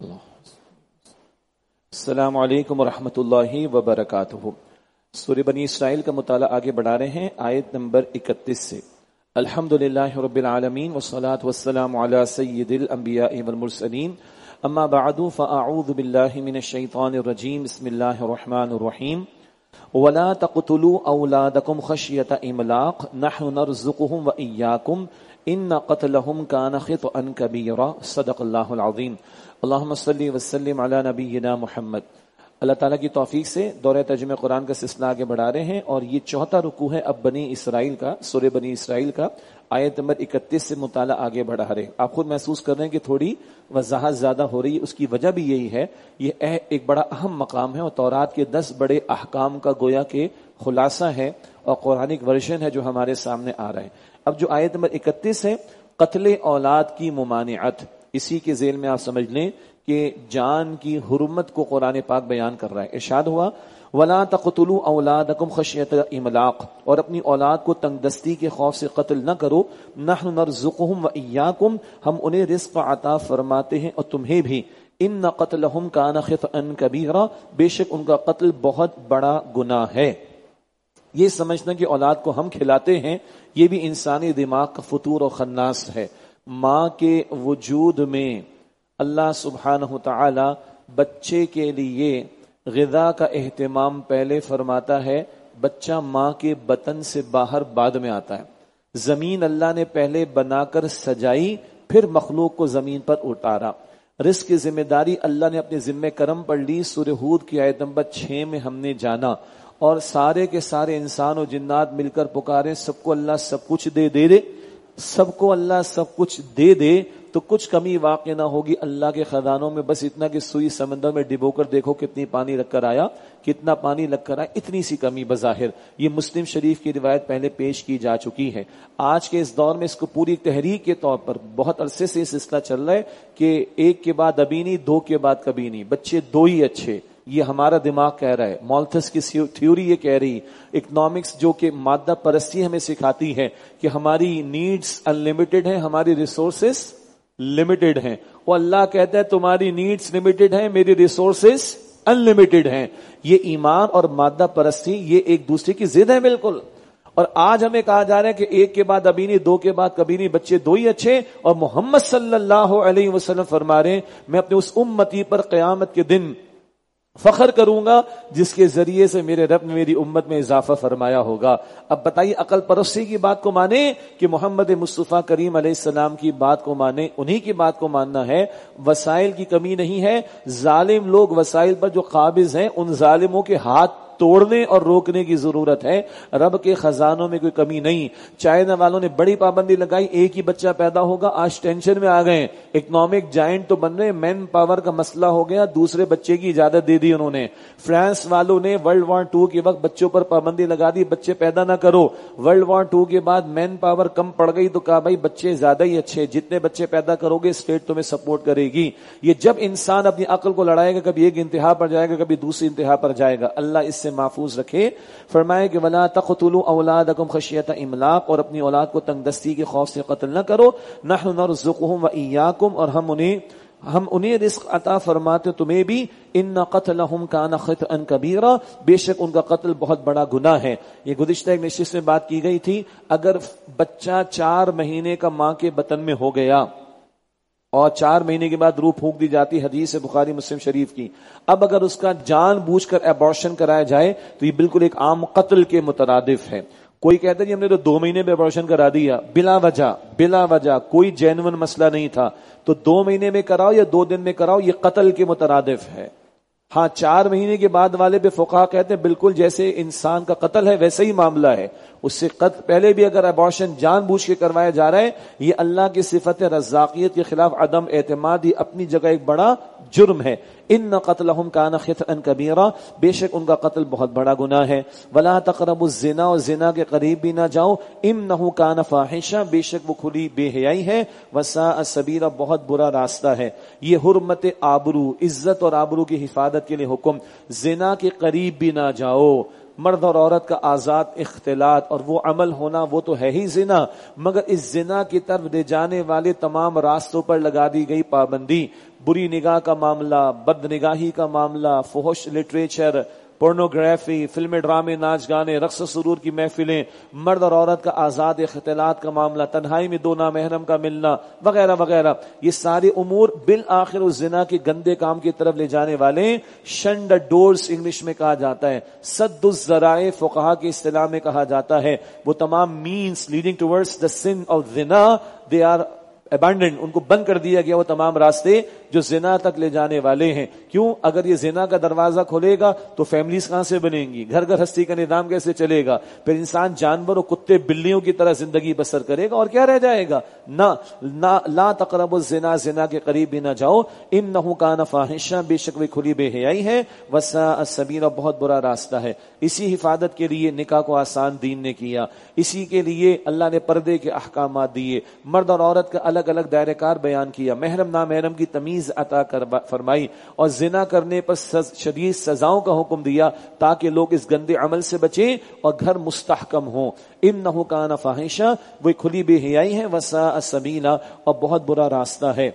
السلام علیکم ورحمۃ اللہ وبرکاتہ۔ سورہ بنی اسرائیل کا مطالعہ آگے بڑھا رہے ہیں آیت نمبر 31 سے۔ الحمدللہ رب العالمین والصلاة والسلام علی سید الانبیاء والمرسلین، اما بعد فاعوذ باللہ من الشیطان الرجیم، بسم اللہ الرحمن الرحیم۔ ولا تقتلوا اولادکم خشیۃ املاق نحن نرزقهم وإیاکم ان قتلهم كان خطأ کبیرا، صدق اللہ العظیم۔ اللہم صلی وسلم علی نبینا محمد۔ اللہ تعالیٰ کی توفیق سے دورہ ترجمہ قرآن کا سلسلہ آگے بڑھا رہے ہیں، اور یہ چوتھا رکوع ہے اب بنی اسرائیل کا، سورہ بنی اسرائیل کا، آیت نمبر 31 سے مطالعہ آگے بڑھا رہے ہیں۔ آپ خود محسوس کر رہے ہیں کہ تھوڑی وضاحت زیادہ ہو رہی ہے، اس کی وجہ بھی یہی ہے، یہ ایک بڑا اہم مقام ہے اور تورات کے 10 بڑے احکام کا گویا کہ خلاصہ ہے اور قرآنک ورژن ہے جو ہمارے سامنے آ رہا ہے۔ اب جو آیت نمبر 31 ہے، قتل اولاد کی ممانعت، اسی کے ذیل میں آپ سمجھ لیں کہ جان کی حرمت کو قرآن پاک بیان کر رہا ہے۔ ارشاد ہوا وَلَا تَقْتُلُوا أَوْلَادَكُمْ خَشْيَةَ إِمْلَاقٍ، اور اپنی اولاد کو تنگ دستی کے خوف سے قتل نہ کرو۔ نَحْنُ نَرْزُقُهُمْ وَإِيَّاكُمْ، ہم انہیں رزق عطا فرماتے ہیں اور تمہیں بھی۔ إِنَّ قَتْلَهُمْ كَانَ خِطْئًا كَبِيرًا، بے شک ان کا قتل بہت بڑا گناہ ہے۔ یہ سمجھنا کہ اولاد کو ہم کھلاتے ہیں، یہ بھی انسانی دماغ کا فطور و خناس ہے۔ ماں کے وجود میں اللہ سبحانہ تعالی بچے کے لیے غذا کا اہتمام پہلے فرماتا ہے، بچہ ماں کے بطن سے باہر بعد میں آتا ہے۔ زمین اللہ نے پہلے بنا کر سجائی، پھر مخلوق کو زمین پر اتارا۔ رزق کی ذمہ داری اللہ نے اپنے ذمہ کرم پر لی، سورہ ہود کی آیت نمبر 6 میں ہم نے جانا، اور سارے کے سارے انسان و جنات مل کر پکارے سب کو اللہ سب کچھ دے سب کو اللہ سب کچھ دے دے تو کچھ کمی واقع نہ ہوگی اللہ کے خزانوں میں، بس اتنا کہ سوئی سمندر میں ڈبو کر دیکھو کتنی پانی لگ کر آیا، کتنا پانی لگ کر آیا، اتنی سی کمی بظاہر۔ یہ مسلم شریف کی روایت پہلے پیش کی جا چکی ہے۔ آج کے اس دور میں اس کو پوری تحریک کے طور پر بہت عرصے سے یہ سلسلہ چل رہا ہے کہ ایک کے بعد ابھی نہیں، دو کے بعد کبھی نہیں، بچے دو ہی اچھے، یہ ہمارا دماغ کہہ رہا ہے۔ مالتھس کی تھیوری یہ کہہ رہی، اکنامکس جو کہ مادہ پرستی ہمیں سکھاتی ہے کہ ہماری نیڈز ان لمیٹڈ ہیں، ہماری ریسورسز لمیٹڈ ہیں، وہ اللہ کہتا ہے تمہاری نیڈز لمیٹڈ ہیں، میری ریسورسز ان لمیٹڈ ہیں۔ یہ ایمان اور مادہ پرستی یہ ایک دوسرے کی ضد ہے بالکل۔ اور آج ہمیں کہا جا رہا ہے کہ ایک کے بعد ابھی نہیں، دو کے بعد کبھی نہیں، بچے دو ہی اچھے، اور محمد صلی اللہ علیہ وسلم فرما رہے ہیں میں اپنے اس امتی پر قیامت کے دن فخر کروں گا جس کے ذریعے سے میرے رب نے میری امت میں اضافہ فرمایا ہوگا۔ اب بتائیے عقل پرستی کی بات کو مانے کہ محمد مصطفیٰ کریم علیہ السلام کی بات کو مانے، انہی کی بات کو ماننا ہے۔ وسائل کی کمی نہیں ہے، ظالم لوگ وسائل پر جو قابض ہیں ان ظالموں کے ہاتھ توڑنے اور روکنے کی ضرورت ہے۔ رب کے خزانوں میں کوئی کمی نہیں۔ چائنا والوں نے بڑی پابندی لگائی، ایک ہی بچہ پیدا ہوگا، آج ٹینشن میں آ گئے، اکنامک جائنٹ تو بن رہے، مین پاور کا مسئلہ ہو گیا، دوسرے بچے کی اجازت دے دی انہوں نے۔ فرانس والوں نے ورلڈ وار 2 کے وقت بچوں پر پابندی لگا دی، بچے پیدا نہ کرو۔ ورلڈ وار 2 کے بعد مین پاور کم پڑ گئی تو کہا بھائی بچے زیادہ ہی اچھے، جتنے بچے پیدا کرو گے اسٹیٹ تمہیں سپورٹ کرے گی۔ یہ جب انسان اپنی عقل کو لڑائے گا، کبھی ایک انتہا پر جائے گا، کبھی دوسری انتہا پر جائے گا۔ اللہ اس سے محفوظ رکھے۔ فرمائے کہ وَلَا تَقْتُلُوا أَوْلَادَكُمْ خَشْيَةَ إِمْلَاقٍ، اور اپنی اولاد کو تنگ دستی کے خوف سے قتل نہ کرو۔ نَحْنُ نَرْزُقُهُمْ وَإِيَّاكُمْ، اور ہم انہیں رزق عطا فرماتے تمہیں بھی۔ إِنَّ قَتْلَهُمْ كَانَ خِطْئًا كَبِيرًا، بے شک ان کا قتل بہت بڑا گناہ ہے۔ یہ گزشتہ ایک نشست میں بات کی گئی تھی، اگر بچہ 4 مہینے کا ماں کے بطن میں ہو گیا اور 4 مہینے کے بعد روح پھونک دی جاتی، حدیث ہے بخاری مسلم شریف کی، اب اگر اس کا جان بوجھ کر ابارشن کرایا جائے تو یہ بالکل ایک عام قتل کے مترادف ہے۔ کوئی کہتا ہے جی ہم نے تو 2 مہینے میں ابارشن کرا دیا، بلا وجہ کوئی جینون مسئلہ نہیں تھا، تو 2 مہینے میں کراؤ یا 2 دن میں کراؤ، یہ قتل کے مترادف ہے۔ ہاں 4 مہینے کے بعد والے پہ فقہا کہتے ہیں بالکل جیسے انسان کا قتل ہے ویسے ہی معاملہ ہے، اس سے پہلے بھی اگر ابارشن جان بوجھ کے کروایا جا رہا ہے، یہ اللہ کی صفت رزاقیت کے خلاف عدم اعتماد، یہ اپنی جگہ ایک بڑا جرم ہے۔ ان قتلهم كان خطئا كبيرا، بے شک ان کا قتل بہت بڑا گناہ ہے۔ ولا تقربوا الزنا، اور زنا کے قریب بھی نہ جاؤ۔ انه كان فاحشا، بے شک وہ کھلی بے حیائی ہے۔ وساء سبیلا، بہت برا راستہ ہے۔ یہ حرمت آبرو، عزت اور آبرو کی حفاظت کے لیے حکم، زنا کے قریب بھی نہ جاؤ۔ مرد اور عورت کا آزاد اختلاط اور وہ عمل ہونا وہ تو ہے ہی زنا، مگر اس زنا کی طرف لے جانے والے تمام راستوں پر لگا دی گئی پابندی، بری نگاہ کا معاملہ، بد نگاہی کا معاملہ، فحش لٹریچر، پورنوگرافی، فلمیں، ڈرامے، ناچ گانے، رقص و سرور کی محفلیں، مرد اور عورت کا آزاد اختلاط کا معاملہ، تنہائی میں دو نامحرم کا ملنا وغیرہ وغیرہ، یہ سارے امور بالآخر اس زنا کے گندے کام کی طرف لے جانے والے شنڈ ڈورز انگلش میں کہا جاتا ہے، سد الذرائع فقہا کی اصطلاح میں کہا جاتا ہے، وہ تمام means leading towards the sin of زنا دے آر ابینڈنڈ، ان کو بند کر دیا گیا وہ تمام راستے جو زنا تک لے جانے والے ہیں۔ کیوں؟ اگر یہ زنا کا دروازہ کھولے گا تو فیملیز کہاں سے بنیں گی، گھر گھر ہستی کا نظام کیسے چلے گا، پھر انسان جانور اور کتے بلیوں کی طرح زندگی بسر کرے گا اور کیا رہ جائے گا؟ نہ لا تقربوا الزنا، زنا کے قریب بھی نہ جاؤ، انہ کان فاحشہ، بے شک وہ کھلی بے حیائی ہے، وساء السبیل، بہت برا راستہ ہے۔ اسی حفاظت کے لیے نکاح کو آسان دین نے کیا، اسی کے لیے اللہ نے پردے کے احکامات دیے، مرد اور عورت کا الگ الگ دائرہ کار بیان کیا، محرم نامحرم کی تمیز عطا فرمائی، اور زنا کرنے پر شدید سزاؤں کا حکم دیا تاکہ لوگ اس گندے عمل سے بچیں اور گھر مستحکم ہوں۔ انہ کان فاحشہ، وہ کھلی بے حیائی ہے، وساء سبیلا، اور بہت برا راستہ ہے۔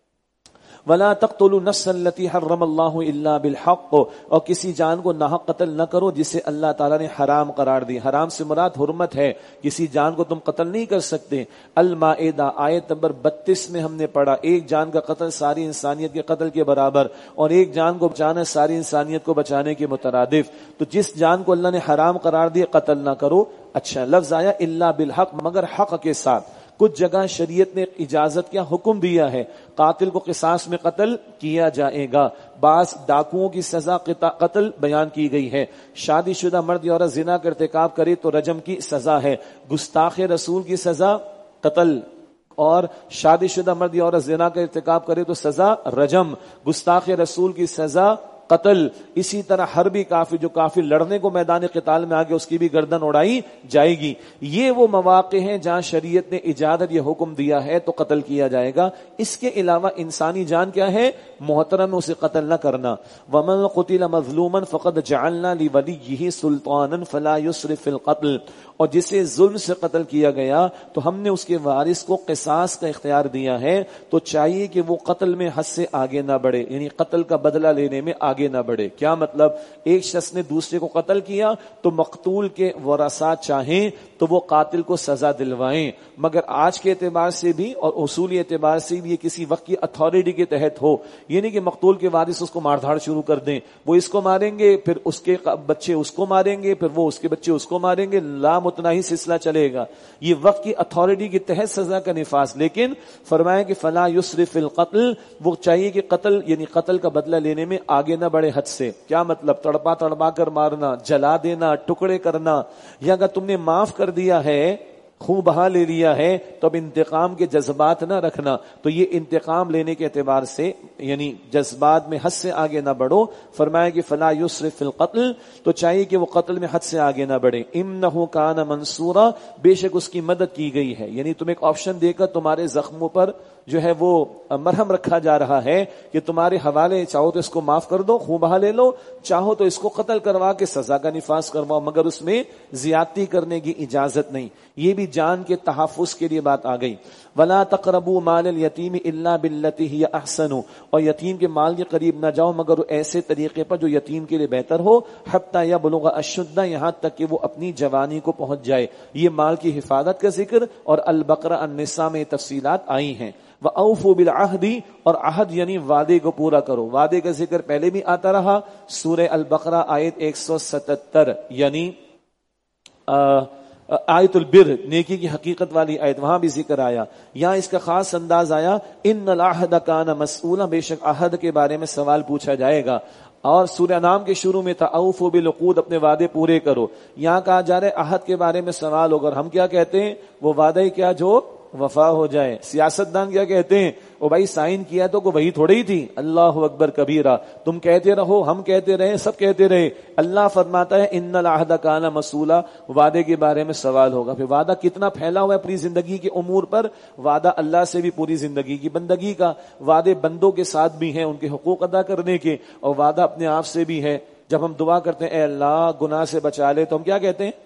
ولا تقتلوا النفس التي حرم الله الا بالحق، اور کسی جان کو ناحق قتل نہ کرو جسے اللہ تعالیٰ نے حرام قرار دی، حرام سے مراد حرمت ہے، کسی جان کو تم قتل نہیں کر سکتے۔ المائدہ آیت نمبر 32 میں ہم نے پڑھا ایک جان کا قتل ساری انسانیت کے قتل کے برابر، اور ایک جان کو بچانا ساری انسانیت کو بچانے کے مترادف، تو جس جان کو اللہ نے حرام قرار دیا قتل نہ کرو۔ اچھا لفظ آیا الا بالحق، مگر حق کے ساتھ۔ کچھ جگہ شریعت نے اجازت کیا حکم دیا ہے، قاتل کو قصاص میں قتل کیا جائے گا، بعض ڈاکوؤں کی سزا قتل بیان کی گئی ہے، شادی شدہ مرد یا عورت زنا کا ارتکاب کرے تو رجم کی سزا ہے، گستاخ رسول کی سزا قتل، اور شادی شدہ مرد یا عورت زنا کا ارتکاب کرے تو سزا رجم، گستاخ رسول کی سزا قتل۔ اسی طرح حربی کافر، جو کافر لڑنے کو میدان قتال میں آگے، اس کی بھی گردن اڑائی جائے گی۔ یہ وہ مواقع ہیں جہاں شریعت نے اجازت یہ حکم دیا ہے تو قتل کیا جائے گا۔ اس کے علاوہ انسانی جان کیا ہے؟ محترم، اسے قتل نہ کرنا۔ ومن قتل مظلوما فقد جعلنا لولیہ سلطانا فلا یسرف فی القتل، اور جسے ظلم سے قتل کیا گیا تو ہم نے اس کے وارث کو قصاص کا اختیار دیا ہے، تو چاہیے کہ وہ قتل میں حد سے آگے نہ بڑھے، یعنی قتل کا بدلہ لینے میں آگے نہ بڑھے۔ کیا مطلب؟ ایک شخص نے دوسرے کو قتل کیا تو مقتول کے ورثاء چاہیں تو وہ قاتل کو سزا دلوائیں، مگر آج کے اعتبار سے بھی اور اصولی اعتبار سے بھی یہ کسی وقت کی اتھارٹی کے تحت ہو، یہ نہیں کہ مقتول کے وارث اس کو مار دھاڑ شروع کر دیں، وہ اس کو ماریں گے پھر اس کے بچے اس کو ماریں گے پھر وہ اس کے بچے اس کو ماریں گے، لامتناہی سلسلہ چلے گا۔ یہ وقت کی اتھارٹی کے تحت سزا کا نفاذ، لیکن فرمایا کہ فلا یسرف فی القتل، وہ چاہیے کہ قتل یعنی قتل کا بدلہ لینے میں آگے نہ بڑھے حد سے۔ کیا مطلب؟ تڑپا کر مارنا، جلا دینا، ٹکڑے کرنا، یا اگر تم نے معاف کر دیا ہے، خون بہا لے لیا ہے تو اب انتقام کے جذبات نہ رکھنا، تو یہ انتقام لینے کے اعتبار سے یعنی جذبات میں حد سے آگے نہ بڑھو۔ فرمایا کہ فلا یسرف فی القتل، تو چاہیے کہ وہ قتل میں حد سے آگے نہ بڑھے۔ انہ کان منصورا، بے شک اس کی مدد کی گئی ہے، یعنی تم ایک آپشن دے کر تمہارے زخموں پر جو ہے وہ مرہم رکھا جا رہا ہے کہ تمہارے حوالے، چاہو تو اس کو معاف کر دو، خون بہا لے لو، چاہو تو اس کو قتل کروا کے سزا کا نفاذ کرواؤ، مگر اس میں زیادتی کرنے کی اجازت نہیں۔ یہ بھی جان کے تحفظ کے لیے بات آ گئی۔ ولا تقربوا مال الیتیم الا بالتی ہی احسن، اور یتیم کے مال کے قریب نہ جاؤ مگر ایسے طریقے پر جو یتیم کے لیے بہتر ہو، حتی یبلغ اشدہ، یہاں تک کہ وہ اپنی جوانی کو پہنچ جائے۔ یہ مال کی حفاظت کا ذکر اور البقرہ النساء میں تفصیلات آئی ہیں۔ وَأَوْفُوا بِالْعَهْدِ، اور عہد یعنی وعدے کو پورا کرو۔ وعدے کا ذکر پہلے بھی آتا رہا، سورہ البقرہ آیت 177، یعنی آیت البر، نیکی کی حقیقت والی آیت، وہاں بھی ذکر آیا۔ یہاں اس کا خاص انداز آیا، ان العہد کان مسئولا، بے شک عہد کے بارے میں سوال پوچھا جائے گا۔ اور سورہ انعام کے شروع میں تھا اوفوا بالعقود، اپنے وعدے پورے کرو۔ یہاں کہا جا رہا ہے عہد کے بارے میں سوال ہوگا، اور ہم کیا کہتے ہیں؟ وہ وعدہ ہی کیا جو وفا ہو جائے۔ سیاستدان کیا کہتے ہیں؟ او بھائی سائن کیا تو کوئی وہی تھوڑی ہی تھی، اللہ اکبر کبیرہ، تم کہتے رہو، ہم کہتے رہے، سب کہتے رہے۔ اللہ فرماتا ہے ان العہد کان مسئولا، وعدے کے بارے میں سوال ہوگا۔ پھر وعدہ کتنا پھیلا ہوا ہے اپنی زندگی کے امور پر، وعدہ اللہ سے بھی پوری زندگی کی بندگی کا، وعدے بندوں کے ساتھ بھی ہیں ان کے حقوق ادا کرنے کے، اور وعدہ اپنے آپ سے بھی ہے۔ جب ہم دعا کرتے ہیں اے اللہ گناہ سے بچا لے تو ہم کیا کہتے ہیں؟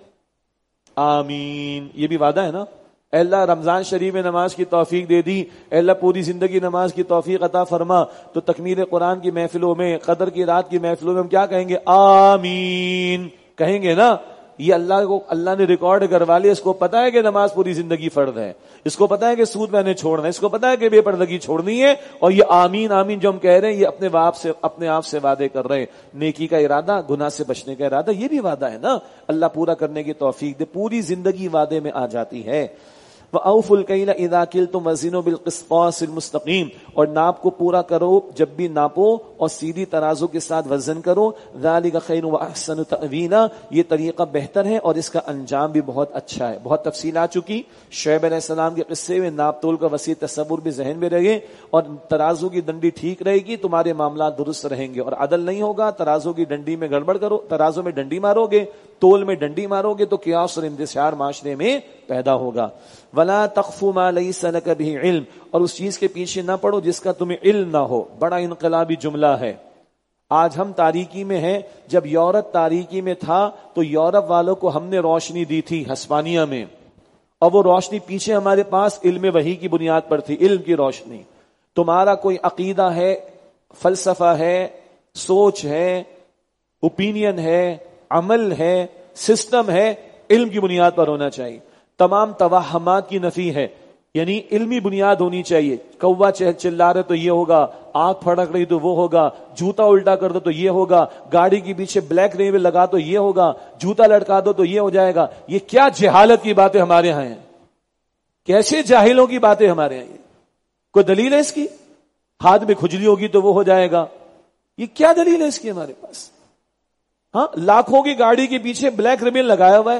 آمین. یہ بھی وعدہ ہے نا. اے اللہ رمضان شریف میں نماز کی توفیق دے دی, اے اللہ پوری زندگی نماز کی توفیق عطا فرما, تو تکمیل قرآن کی محفلوں میں, قدر کی رات کی محفلوں میں ہم کیا کہیں گے؟ آمین کہیں گے نا. یہ اللہ نے ریکارڈ کروا لیا. اس کو پتا ہے کہ نماز پوری زندگی فرض ہے, اس کو پتا ہے کہ سود میں نے چھوڑنا ہے, اس کو پتا ہے کہ بے پردگی چھوڑنی ہے, اور یہ آمین آمین جو ہم کہہ رہے ہیں یہ اپنے آپ سے وعدے کر رہے ہیں. نیکی کا ارادہ, گناہ سے بچنے کا ارادہ, یہ بھی وعدہ ہے نا. اللہ پورا کرنے کی توفیق دے. پوری زندگی وعدے میں آ جاتی ہے. وَأَوْفُوا الْكَيْلَ إِذَا كِلْتُمْ وَزِنُوا بِالْقِسْطَاسِ الْمُسْتَقِيمِ, اور ناپ کو پورا کرو جب بھی ناپو اور سیدھی ترازو کے ساتھ وزن کرو. ذَلِكَ خَيْرٌ وَأَحْسَنُ تَأْوِيلًا, یہ طریقہ بہتر ہے اور اس کا انجام بھی بہت اچھا ہے. بہت تفصیل آ چکی. شعیب علیہ السلام کے قصے میں ناپ تول کا وسیع تصور بھی ذہن میں رہے, اور ترازو کی ڈنڈی ٹھیک رہے گی تمہارے معاملات درست رہیں گے, اور عدل نہیں ہوگا. ترازو کی ڈنڈی میں گڑبڑ کرو, ترازو میں ڈنڈی مارو گے, تول میں ڈنڈی مارو گے تو قیاس اور انتشار معاشرے میں پیدا ہوگا. وَلَا تَقْفُ مَا لَيْسَ لَكَ بِهِ علم, اور اس چیز کے پیچھے نہ پڑو جس کا تمہیں علم نہ ہو. بڑا انقلابی جملہ ہے. آج ہم تاریکی میں ہیں, جب یورپ تاریکی میں تھا تو یورپ والوں کو ہم نے روشنی دی تھی ہسپانیہ میں, اور وہ روشنی پیچھے ہمارے پاس علم وحی کی بنیاد پر تھی. علم کی روشنی. تمہارا کوئی عقیدہ ہے, فلسفہ ہے, سوچ ہے, اوپینین ہے, عمل ہے, سسٹم ہے, علم کی بنیاد پر ہونا چاہیے. تمام توہمات کی نفی ہے, یعنی علمی بنیاد ہونی چاہیے. کوا چلا رہے تو یہ ہوگا, آنکھ پھڑک رہی تو وہ ہوگا, جوتا الٹا کر دو تو یہ ہوگا, گاڑی کے پیچھے بلیک ریوے لگا تو یہ ہوگا, جوتا لٹکا دو تو یہ ہو جائے گا. یہ کیا جہالت کی باتیں ہمارے ہاں ہیں, کیسے جاہلوں کی باتیں ہمارے یہاں. کوئی دلیل ہے اس کی؟ ہاتھ میں کھجلی ہوگی تو وہ ہو جائے گا, یہ کیا دلیل ہے اس کی ہمارے پاس؟ ہاں, لاکھوں کی گاڑی کے پیچھے بلیک ریبن لگایا ہوا ہے,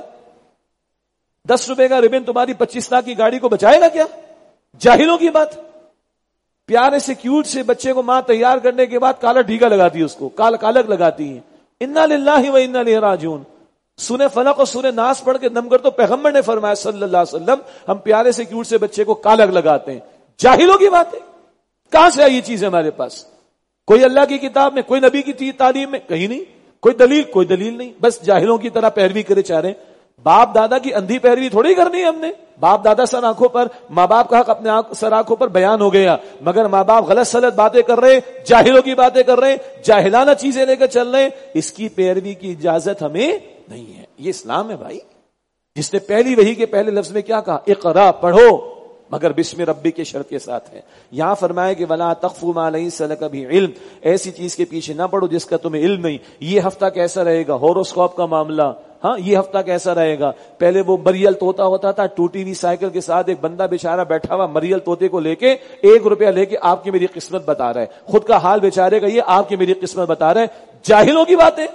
10 روپے کا ریبن تمہاری 25 لاکھ کی گاڑی کو بچائے گا کیا؟ جاہلوں کی بات. پیارے سے کیوٹ سے بچے کو ماں تیار کرنے کے بعد کالا ڈھیگا لگاتی ہے, اس کو کالک لگاتی ہے. انا للہ و انا الیہ راجعون. سورہ فلق اور سورہ ناس پڑھ کے دم کر تو پیغمبر نے فرمایا صلی اللہ علیہ وسلم, ہم پیارے سے کیوٹ سے بچے کو کالک لگاتے ہیں. جاہلوں کی بات ہے. کہاں سے آئی یہ چیز ہمارے پاس؟ کوئی اللہ کی کتاب میں, کوئی نبی کی تعلیم میں, کہیں نہیں. کوئی دلیل نہیں, بس جاہلوں کی طرح پیروی کرے چاہ رہے ہیں. باپ دادا کی اندھی پیروی تھوڑی کرنی ہے ہم نے. باپ دادا سر آنکھوں پر, ماں باپ کا حق اپنے سر آنکھوں پر بیان ہو گیا, مگر ماں باپ غلط سلط باتیں کر رہے, جاہلوں کی باتیں کر رہے, جاہلانہ چیزیں لے کر چل رہے. اس کی پیروی کی اجازت ہمیں نہیں ہے. یہ اسلام ہے بھائی, جس نے پہلی وحی کے پہلے لفظ میں کیا کہا؟ اقرا, پڑھو, مگر بسم ربی کے شرط کے ساتھ ہے. یہاں فرمایا کہ ولا تقف ما لیس لک بھی علم, ایسی چیز کے پیچھے نہ پڑو جس کا تمہیں علم نہیں. یہ ہفتہ کیسا رہے گا؟ ہوروسکوپ کا معاملہ. ہاں, یہ ہفتہ کیسا رہے گا؟ پہلے وہ مریل طوطا ہوتا تھا, ٹوٹی ہوئی سائیکل کے ساتھ ایک بندہ بیچارہ بیٹھا ہوا مریل طوطے کو لے کے 1 روپیہ لے کے آپ کی میری قسمت بتا رہا ہے. خود کا حال بیچارے کا یہ, آپ کی میری قسمت بتا رہا ہے. جاہلوں کی باتیں.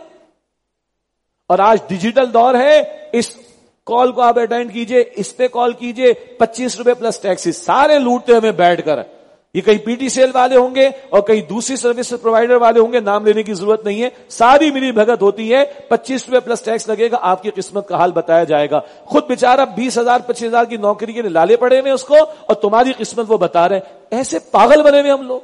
اور آج ڈیجیٹل دور ہے, اس کال کو آپ اٹینڈ کیجئے, اس پہ کال کیجئے, 25 روپے پلس ٹیکسی, سارے لوٹتے ہمیں بیٹھ کر. یہ کہیں پی ٹی سیل والے ہوں گے اور کہیں دوسری سروس پرووائڈر والے ہوں گے, نام لینے کی ضرورت نہیں ہے, ساری ملی بھگت ہوتی ہے. 25 روپے پلس ٹیکس لگے گا, آپ کی قسمت کا حال بتایا جائے گا. خود بیچارہ 20,000 25,000 کی نوکری کے لیے لالے پڑے ہوئے اس کو, اور تمہاری قسمت وہ بتا رہے ہیں. ایسے پاگل بنے ہوئے ہم لوگ,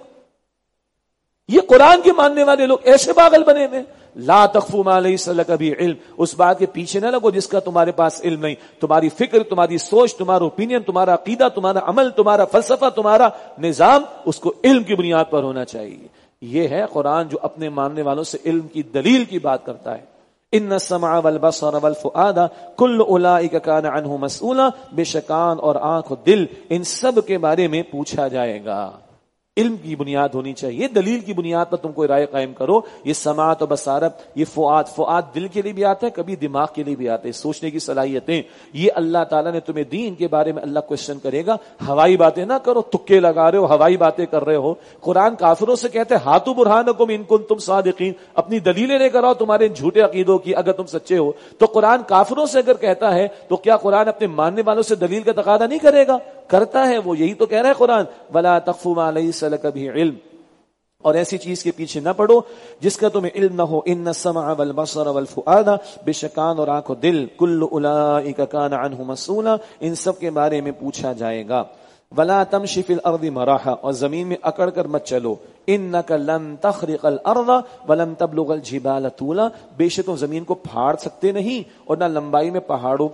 یہ قرآن کے ماننے والے لوگ ایسے پاگل بنے ہوئے. لا تخفوا ما لیس لک بھی علم, اس بات کے پیچھے نہ لگو جس کا تمہارے پاس علم نہیں. تمہاری فکر, تمہاری سوچ, تمہارا اوپینین, تمہارا عقیدہ, تمہارا عمل, تمہارا فلسفہ, تمہارا نظام, اس کو علم کی بنیاد پر ہونا چاہیے. یہ ہے قرآن جو اپنے ماننے والوں سے علم کی دلیل کی بات کرتا ہے. ان السمع والبصر والفؤاد کل اولئک کان عنہ مسئولا, بے شک کان اور آنکھ اور دل ان سب کے بارے میں پوچھا جائے گا. علم کی بنیاد ہونی چاہیے, دلیل کی بنیاد پر تم کوئی رائے قائم کرو. یہ سماعت و بصارت, یہ فؤاد دل کے لیے بھی آتا ہے, کبھی دماغ کے لیے بھی آتا ہے, سوچنے کی صلاحیتیں. یہ اللہ تعالیٰ نے تمہیں دی, ان کے بارے میں اللہ کوشچن کرے گا. ہوائی باتیں نہ کرو, تکے لگا رہے ہو, ہوائی باتیں کر رہے ہو. قرآن کافروں سے کہتے ہیں ہاتھو برہانکم ان کنتم صادقین, اپنی دلیلیں لے کر آؤ تمہارے جھوٹے عقیدوں کی اگر تم سچے ہو. تو قرآن کافروں سے اگر کہتا ہے تو کیا قرآن اپنے ماننے والوں سے دلیل کا تقاضا نہیں کرے گا؟ کرتا ہے. وہ یہی تو کہہ رہا ہے قرآن, ولا تخف ما لیس لک بھی علم, اور ایسی چیز کے پیچھے نہ پڑو جس کا تمہیں علم نہ ہو. ان السمع والبصر والفؤاد, بے شک کان اور آنکھ و دل, کل اولئک کان عنہ مسئولا, ان سب کے بارے میں پوچھا جائے گا. ولا تمشی فی الارض مراحا، اور زمین میں اکڑ کر مت چلو، انک لن تخرق الارض ولن تبلغ الجبال طولا، بے شک تم زمین کو پھاڑ سکتے نہیں اور نہ لمبائی میں پہاڑوں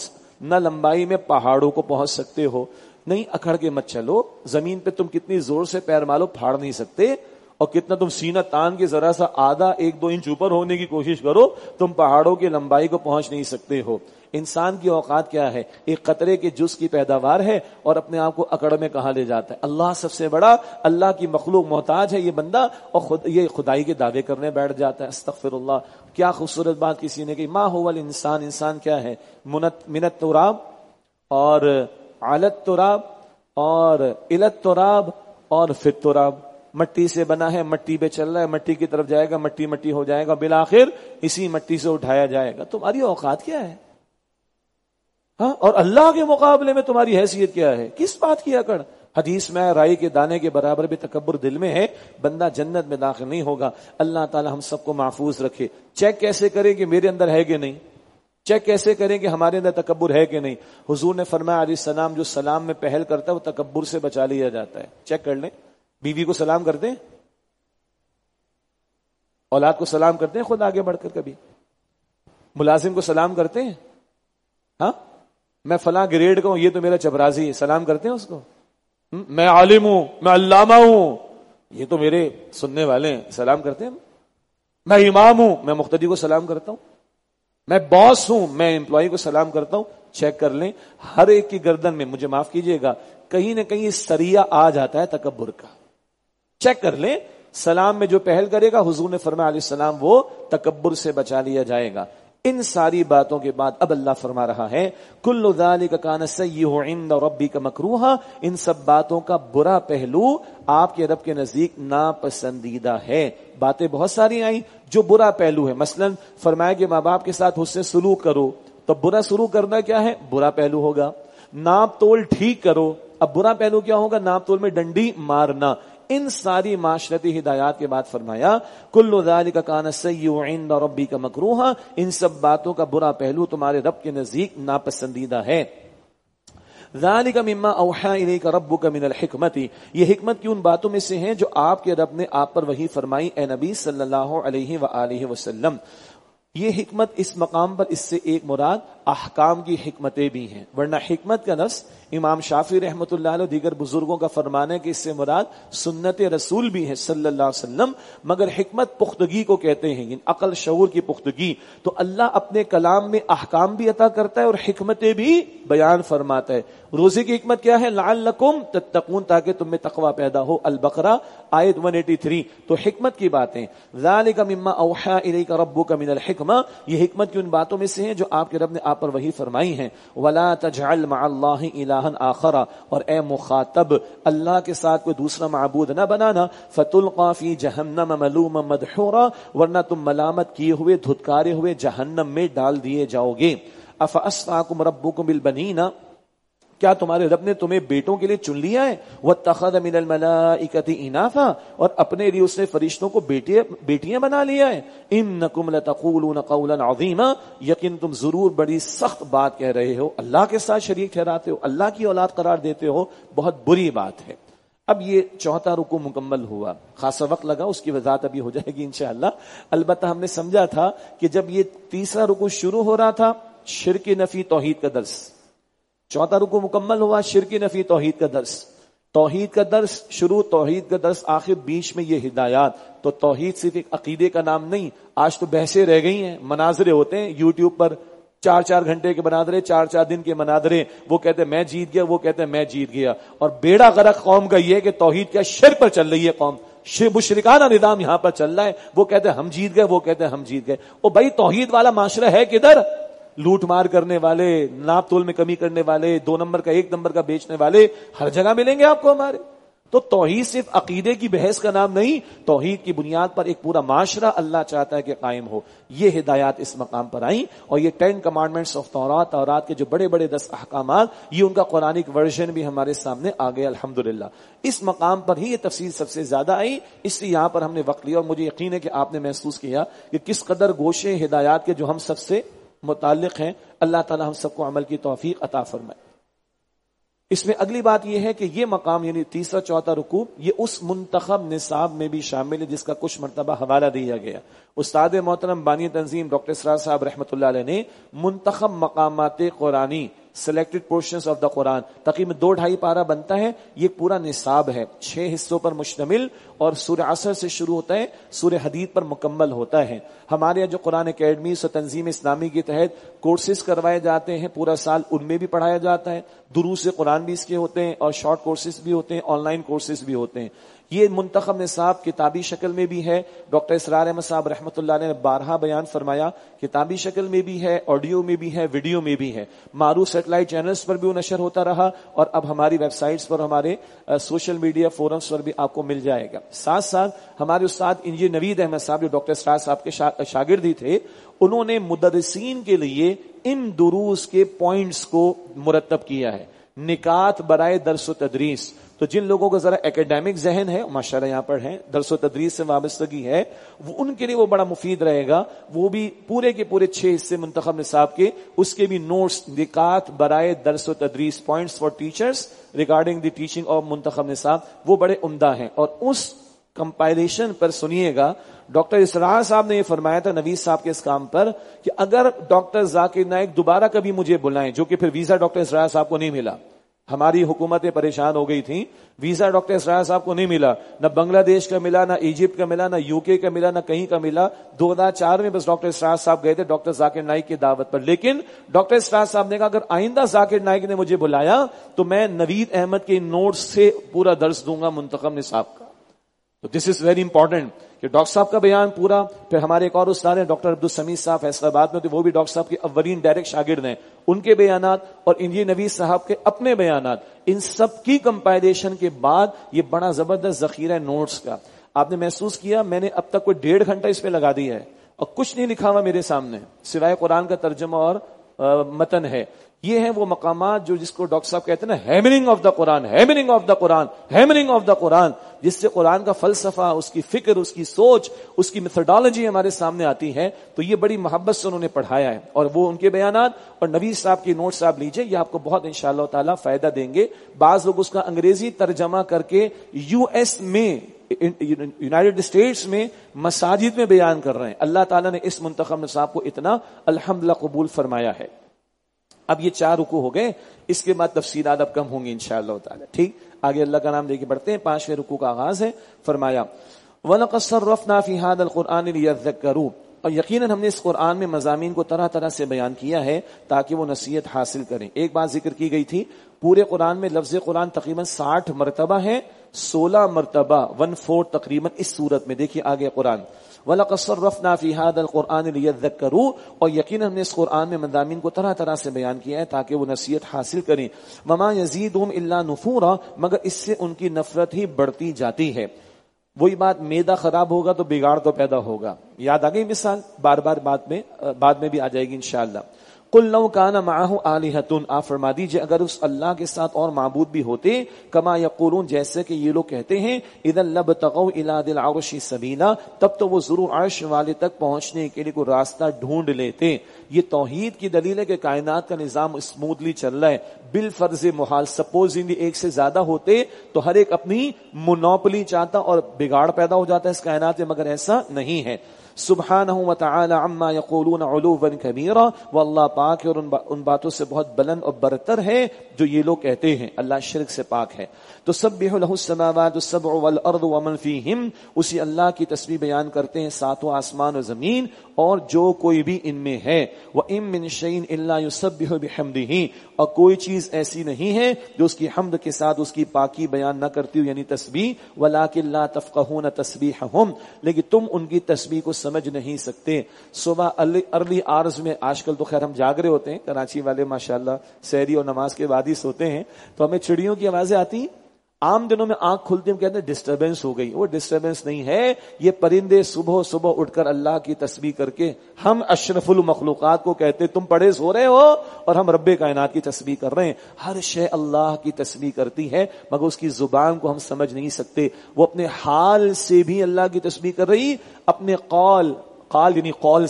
کو پہنچ سکتے ہو. نہیں، اکڑ کے مت چلو، زمین پہ تم کتنی زور سے پیر مارو پھاڑ نہیں سکتے، اور کتنا تم سینہ تان کے ذرا سا آدھا 1-2 انچ اوپر ہونے کی کوشش کرو، تم پہاڑوں کی لمبائی کو پہنچ نہیں سکتے ہو. انسان کی اوقات کیا ہے؟ ایک قطرے کے جز کی پیداوار ہے اور اپنے آپ کو اکڑ میں کہاں لے جاتا ہے. اللہ سب سے بڑا، اللہ کی مخلوق محتاج ہے یہ بندہ، اور یہ خدائی کے دعوے کرنے بیٹھ جاتا ہے. استغفر اللہ. کیا خوبصورت بات کسی نے کہی، ما هو الانسان، انسان کیا ہے؟ من التراب اور علی التراب اور الی التراب اور فی التراب. مٹی سے بنا ہے، مٹی پہ چل رہا ہے، مٹی کی طرف جائے گا، مٹی مٹی ہو جائے گا، بالآخر اسی مٹی سے اٹھایا جائے گا. تمہاری اوقات کیا ہے؟ ہاں، اور اللہ کے مقابلے میں تمہاری حیثیت کیا ہے؟ کس بات کی اکڑ؟ حدیث میں رائی کے دانے کے برابر بھی تکبر دل میں ہے، بندہ جنت میں داخل نہیں ہوگا. اللہ تعالی ہم سب کو محفوظ رکھے. چیک کیسے کریں کہ میرے اندر ہے کہ نہیں؟ چیک کیسے کریں کہ ہمارے اندر تکبر ہے کہ نہیں؟ حضور نے فرمایا علیہ السلام جو سلام میں پہل کرتا ہے وہ تکبر سے بچا لیا جاتا ہے. چیک کر لیں. بیوی کو سلام کرتے ہیں، اولاد کو سلام کرتے ہیں خود آگے بڑھ کر، کبھی ملازم کو سلام کرتے ہیں؟ ہاں، میں فلاں گریڈ کا ہوں، یہ تو میرا چپرازی ہے، سلام کرتے ہیں اس کو؟ میں عالم ہوں، میں علامہ ہوں، یہ تو میرے سننے والے ہیں، سلام کرتے ہیں؟ میں امام ہوں، میں مقتدی کو سلام کرتا ہوں، میں باس ہوں، میں امپلائی کو سلام کرتا ہوں. چیک کر لیں، ہر ایک کی گردن میں، مجھے معاف کیجئے گا، کہیں نہ کہیں سریا آ جاتا ہے تکبر کا. چیک کر لیں، سلام میں جو پہل کرے گا، حضور نے فرمایا علیہ السلام، وہ تکبر سے بچا لیا جائے گا. ان ساری باتوں کے بعد اب اللہ فرما رہا ہے کل ذالک کان سیئہ عند ربک مکروہا، ان سب باتوں کا برا پہلو آپ کے رب کے نزدیک ناپسندیدہ ہے. باتیں بہت ساری آئیں جو برا پہلو ہے. مثلا فرمایا کہ ماں باپ کے ساتھ حسن سلوک کرو، تو برا سلوک کرنا کیا ہے؟ برا پہلو ہوگا. ناپ تول ٹھیک کرو، اب برا پہلو کیا ہوگا؟ ناپ تول میں ڈنڈی مارنا. ان ساری معاشرتی ہدایات کے بعد فرمایا کل ذالک کان سیئہ عند ربک مکروہا، ان سب باتوں کا برا پہلو تمہارے رب کے نزدیک ناپسندیدہ ہے. ذالک مما اوحی الیک ربک من الحکمت، یہ حکمت کی ان باتوں میں سے ہیں جو آپ کے رب نے آپ پر وحی فرمائی اے نبی صلی اللہ علیہ وآلہ وسلم. یہ حکمت اس مقام پر اس سے ایک مراد احکام کی حکمتیں بھی ہیں، ورنہ حکمت کا لفظ امام شافعی رحمۃ اللہ علیہ دیگر بزرگوں کا فرمان ہے کہ اس سے مراد سنت رسول بھی ہے صلی اللہ علیہ وسلم. مگر حکمت پختگی کو کہتے ہیں، عقل شعور کی پختگی. تو اللہ اپنے کلام میں احکام بھی عطا کرتا ہے اور حکمتیں بھی بیان فرماتا ہے. روزے کی حکمت کیا ہے؟ لعلکم تتقون، تاکہ تم میں تقوی پیدا ہو. البقرہ آیت 183. تو حکمت کی باتیں، ذالک مما اوحی الیک ربک من الحکمہ، یہ حکمت کی ان باتوں میں سے ہیں جو آپ کے رب نے آپ پر وحی فرمائی ہیں. ولا تجعل مع اللہ الہا آخر، اور اے مخاطب اللہ کے ساتھ کوئی دوسرا معبود نہ بنانا. فتلقى فی جہنم ملوما مدحورا، ورنہ تم ملامت کیے ہوئے دھتکارے ہوئے جہنم میں ڈال دیے جاؤ گے. افاصفاکم ربکم بالبنین، کیا تمہارے رب نے تمہیں بیٹوں کے لیے چن لیا ہے؟ واتخذ من الملائکۃ اناثا، اور اپنے لیے اس نے فرشتوں کو بیٹیاں بنا لیا ہے. انکم لتقولون قولا عظیما، یقین تم ضرور بڑی سخت بات کہہ رہے ہو، اللہ کے ساتھ شریک ٹھہراتے ہو، اللہ کی اولاد قرار دیتے ہو، بہت بری بات ہے. اب یہ چوتھا رکوع مکمل ہوا، خاصا وقت لگا، اس کی وضاحت ابھی ہو جائے گی انشاءاللہ. البتہ ہم نے سمجھا تھا کہ جب یہ تیسرا رکوع شروع ہو رہا تھا شرک نفی توحید کا درس، چوتھا رکوع مکمل ہوا شرک نفی توحید کا درس، توحید کا درس شروع، توحید کا درس آخر، بیچ میں یہ ہدایات. تو توحید صرف ایک عقیدے کا نام نہیں. آج تو بحثیں رہ گئی ہیں، مناظرے ہوتے ہیں یوٹیوب پر، 4 گھنٹے کے مناظرے، 4 دن کے مناظرے. وہ کہتے ہیں میں جیت گیا، وہ کہتے ہیں میں جیت گیا. اور بیڑا غرق قوم کا یہ ہے کہ توحید کیا شرک پر چل رہی ہے قوم، مشرکانہ نظام یہاں پر چل رہا ہے. وہ کہتے ہیں ہم جیت گئے، وہ کہتے ہیں ہم جیت گئے. او بھائی توحید والا معاشرہ ہے کدھر؟ لوٹ مار کرنے والے، ناپ تول میں کمی کرنے والے، 2 نمبر کا 1 نمبر کا بیچنے والے ہر جگہ ملیں گے آپ کو ہمارے. تو توحید صرف عقیدے کی بحث کا نام نہیں، توحید کی بنیاد پر ایک پورا معاشرہ اللہ چاہتا ہے کہ قائم ہو. یہ ہدایات اس مقام پر آئیں، اور یہ 10 کمانڈمنٹس آف تورات، تورات کے جو بڑے بڑے 10 احکامات، یہ ان کا قرآنک ورژن بھی ہمارے سامنے آ گیا الحمدللہ. اس مقام پر ہی یہ تفصیل سب سے زیادہ آئی، اس لیے یہاں پر ہم نے وقت لیا. اور مجھے یقین ہے کہ آپ نے محسوس کیا کہ کس قدر گوشے ہدایات کے جو ہم سب سے متعلق ہیں. اللہ تعالی ہم سب کو عمل کی توفیق عطا فرمائے. اس میں اگلی بات یہ ہے کہ یہ مقام یعنی تیسرا چوتھا رکوع یہ اس منتخب نصاب میں بھی شامل ہے جس کا کچھ مرتبہ حوالہ دیا گیا. استاد محترم بانی تنظیم ڈاکٹر اسرار صاحب رحمۃ اللہ علیہ نے منتخب مقامات قرآنی selected portions of the Quran تقریباً 2-2.5 پارہ بنتا ہے. یہ پورا نصاب ہے 6 حصوں پر مشتمل اور سورہ عصر سے شروع ہوتا ہے سورہ حدید پر مکمل ہوتا ہے. ہمارے یہاں جو قرآن اکیڈمیز اور تنظیم اسلامی کے تحت کورسز کروائے جاتے ہیں پورا سال ان میں بھی پڑھایا جاتا ہے. دروس قرآن بھی اس کے ہوتے ہیں اور شارٹ کورسز بھی ہوتے ہیں, آن لائن کورسز بھی ہوتے ہیں. یہ منتخب نصاب کتابی شکل میں بھی ہے. ڈاکٹر اسرار احمد صاحب رحمۃ اللہ علیہ نے بارہا بیان فرمایا کتابی شکل میں بھی ہے, آڈیو میں بھی ہے, ویڈیو میں بھی ہے. معروف سیٹلائٹ چینلز پر بھی وہ نشر ہوتا رہا اور اب ہماری ویب سائٹس پر ہمارے سوشل میڈیا فورمز پر بھی آپ کو مل جائے گا. ساتھ ساتھ ہمارے استاد انجینئر نوید احمد صاحب جو ڈاکٹر اسرار صاحب کے شاگردی تھے انہوں نے مدرسین کے لیے ان دروس کے پوائنٹس کو مرتب کیا ہے. نکات برائے درس و تدریس, تو جن لوگوں کو ذرا ایکیڈیمک ذہن ہے ماشاءاللہ یہاں پر ہیں درس و تدریس سے وابستگی ہے وہ ان کے لیے وہ بڑا مفید رہے گا. وہ بھی پورے کے پورے 6 حصے منتخب نصاب کے اس کے بھی نوٹس نکات برائے درس و تدریس points for teachers regarding the teaching of منتخب نصاب وہ بڑے عمدہ ہیں. اور اس کمپائلیشن پر سنیے گا ڈاکٹر اسرار صاحب نے یہ فرمایا تھا نوید صاحب کے اس کام پر کہ اگر ڈاکٹر ذاکر نائک دوبارہ کبھی مجھے بلائیں, جو کہ پھر ویزا ڈاکٹر اسرار صاحب کو نہیں ملا, ہماری حکومتیں پریشان ہو گئی تھیں, ویزا ڈاکٹر اسرار صاحب کو نہیں ملا, نہ بنگلہ دیش کا ملا, نہ ایجپٹ کا ملا, نہ UK کا ملا, نہ کہیں کا ملا. 2004 میں بس ڈاکٹر اسرار صاحب گئے تھے ڈاکٹر ذاکر نائک کی دعوت پر. لیکن ڈاکٹر اسرار صاحب نے کہا اگر آئندہ ذاکر نائک نے مجھے بلایا تو میں نوید احمد کے نوٹس سے پورا درس دوں گا منتخب نصاب کا. تو دس از ویری امپورٹنٹ کہ ڈاکٹر صاحب کا بیان پورا. پھر ہمارے ایک اور استاد ہیں ڈاکٹر عبدالسمیع صاحب فیصل آباد میں, تو وہ بھی ڈاکٹر صاحب کے اولین ڈائریکٹ شاگرد ہیں, ان کے بیانات اور انجینئر نوید صاحب کے اپنے بیانات, ان سب کی کمپائلیشن کے بعد یہ بڑا زبردست ذخیرہ نوٹس کا. آپ نے محسوس کیا میں نے اب تک کوئی 1.5 گھنٹہ اس پہ لگا دیا ہے اور کچھ نہیں لکھا ہوا میرے سامنے سوائے قرآن کا ترجمہ اور متن ہے. یہ ہیں وہ مقامات جو جس کو ڈاکٹر صاحب کہتے ہیں نا hammering of the Quran, hammering of the Quran, hammering of the Quran, جس سے قرآن کا فلسفہ, اس کی فکر, اس کی سوچ, اس کی میتھڈالوجی ہمارے سامنے آتی ہے. تو یہ بڑی محبت سے انہوں نے پڑھایا ہے اور وہ ان کے بیانات اور نوید صاحب کی نوٹس آپ لیجئے, یہ آپ کو بہت انشاءاللہ تعالی فائدہ دیں گے. بعض لوگ اس کا انگریزی ترجمہ کر کے US میں یونائیٹڈ اسٹیٹس میں مساجد میں بیان کر رہے ہیں. اللہ تعالیٰ نے اس منتخب نصاب کو اتنا الحمدللہ قبول فرمایا ہے. اب یہ 4 رکوع ہو گئے, اس کے بعد تفصیلات اب کم ہوں گی انشاءاللہ تعالی. ٹھیک, آگے اللہ کا نام لے کے بڑھتے ہیں. 5ویں رکوع کا آغاز ہے. فرمایا وَلَقَدْ صَرَّفْنَا فِي هَذَا الْقُرْآنِ لِيَذَّكَّرُوا, اور یقیناً ہم نے اس قرآن میں مضامین کو طرح طرح سے بیان کیا ہے تاکہ وہ نصیحت حاصل کریں. ایک بات ذکر کی گئی تھی, پورے قرآن میں لفظ قرآن تقریباً 60 مرتبہ ہے, 16 مرتبہ 1/4 تقریباً اس صورت میں. دیکھیے آگے قرآن وَلَقَدْ صَرَّفْنَا فِي هَذَا الْقُرْآنِ لِيَذَّكَّرُوا, اور یقیناً ہم نے اس قرآن میں مضامین کو طرح طرح سے بیان کیا ہے تاکہ وہ نصیحت حاصل کریں. وَمَا يَزِيدُهُمْ إِلَّا نُفُورًا, مگر اس سے ان کی نفرت ہی بڑھتی جاتی ہے. وہی بات, میدا خراب ہوگا تو بگاڑ تو پیدا ہوگا. یاد آ گئی مثال, بار بار بعد میں بھی آ جائے گی انشاءاللہ. قل لو کان معه آلہۃ, آپ فرما دیجئے اگر اس اللہ کے ساتھ اور معبود بھی ہوتے, کما یقولون, جیسے کہ یہ لوگ کہتے ہیں, اذا لبتغوا الی ذی العرش سبیلا, تب تو وہ ضرور عرش والے تک پہنچنے کے لیے کوئی راستہ ڈھونڈ لیتے. یہ توحید کی دلیل ہے کہ کائنات کا نظام اسموتھلی چل رہا ہے بالفرض محال. سپوزنگلی ایک سے زیادہ ہوتے تو ہر ایک اپنی مونوپلی چاہتا اور بگاڑ پیدا ہو جاتا ہے اس کائنات میں, مگر ایسا نہیں ہے. سبحانہ وتعالی عما یقولون علوا کبیرا, وہ اللہ پاک ہے اور ان باتوں سے بہت بلند اور برتر ہے جو یہ لوگ کہتے ہیں. اللہ شرک سے پاک ہے. تسبح له السماوات السبع والارض ومن فیہم, اسی اللہ کی تسبیح بیان کرتے ہیں 7 آسمان و زمین اور جو کوئی بھی ان میں ہے. وَإِن مِّن شَيْءٍ إِلَّا يُسَبِّحُ بِحَمْدِهِ, اور کوئی چیز ایسی نہیں ہے جو اس کی حمد کے ساتھ اس کی پاکی بیان نہ کرتی ہو, یعنی تسبیح. وَلَٰكِن لَا تَفْقَهُونَ تَسْبِيحَهُمْ, لیکن تم ان کی تسبیح کو سمجھ نہیں سکتے. صبح ارلی آرز میں, آج کل تو خیر ہم جاگ رہے ہوتے ہیں, کراچی والے ماشاءاللہ سحری اور نماز کے بعد ہی سوتے ہیں, تو ہمیں چڑیوں کی آوازیں آتی. عام دنوں میں آنکھ کھلتی ہم کہتے ہیں ڈسٹربنس ہو گئی. وہ ڈسٹربنس نہیں ہے, یہ پرندے صبح اٹھ کر اللہ کی تسبیح کر کے ہم اشرف المخلوقات کو کہتے تم پڑے سو رہے ہو اور ہم رب کائنات کی تسبیح کر رہے ہیں. ہر شے اللہ کی تسبیح کرتی ہے مگر اس کی زبان کو ہم سمجھ نہیں سکتے. وہ اپنے حال سے بھی اللہ کی تسبیح کر رہی, اپنے قال یعنی قول سے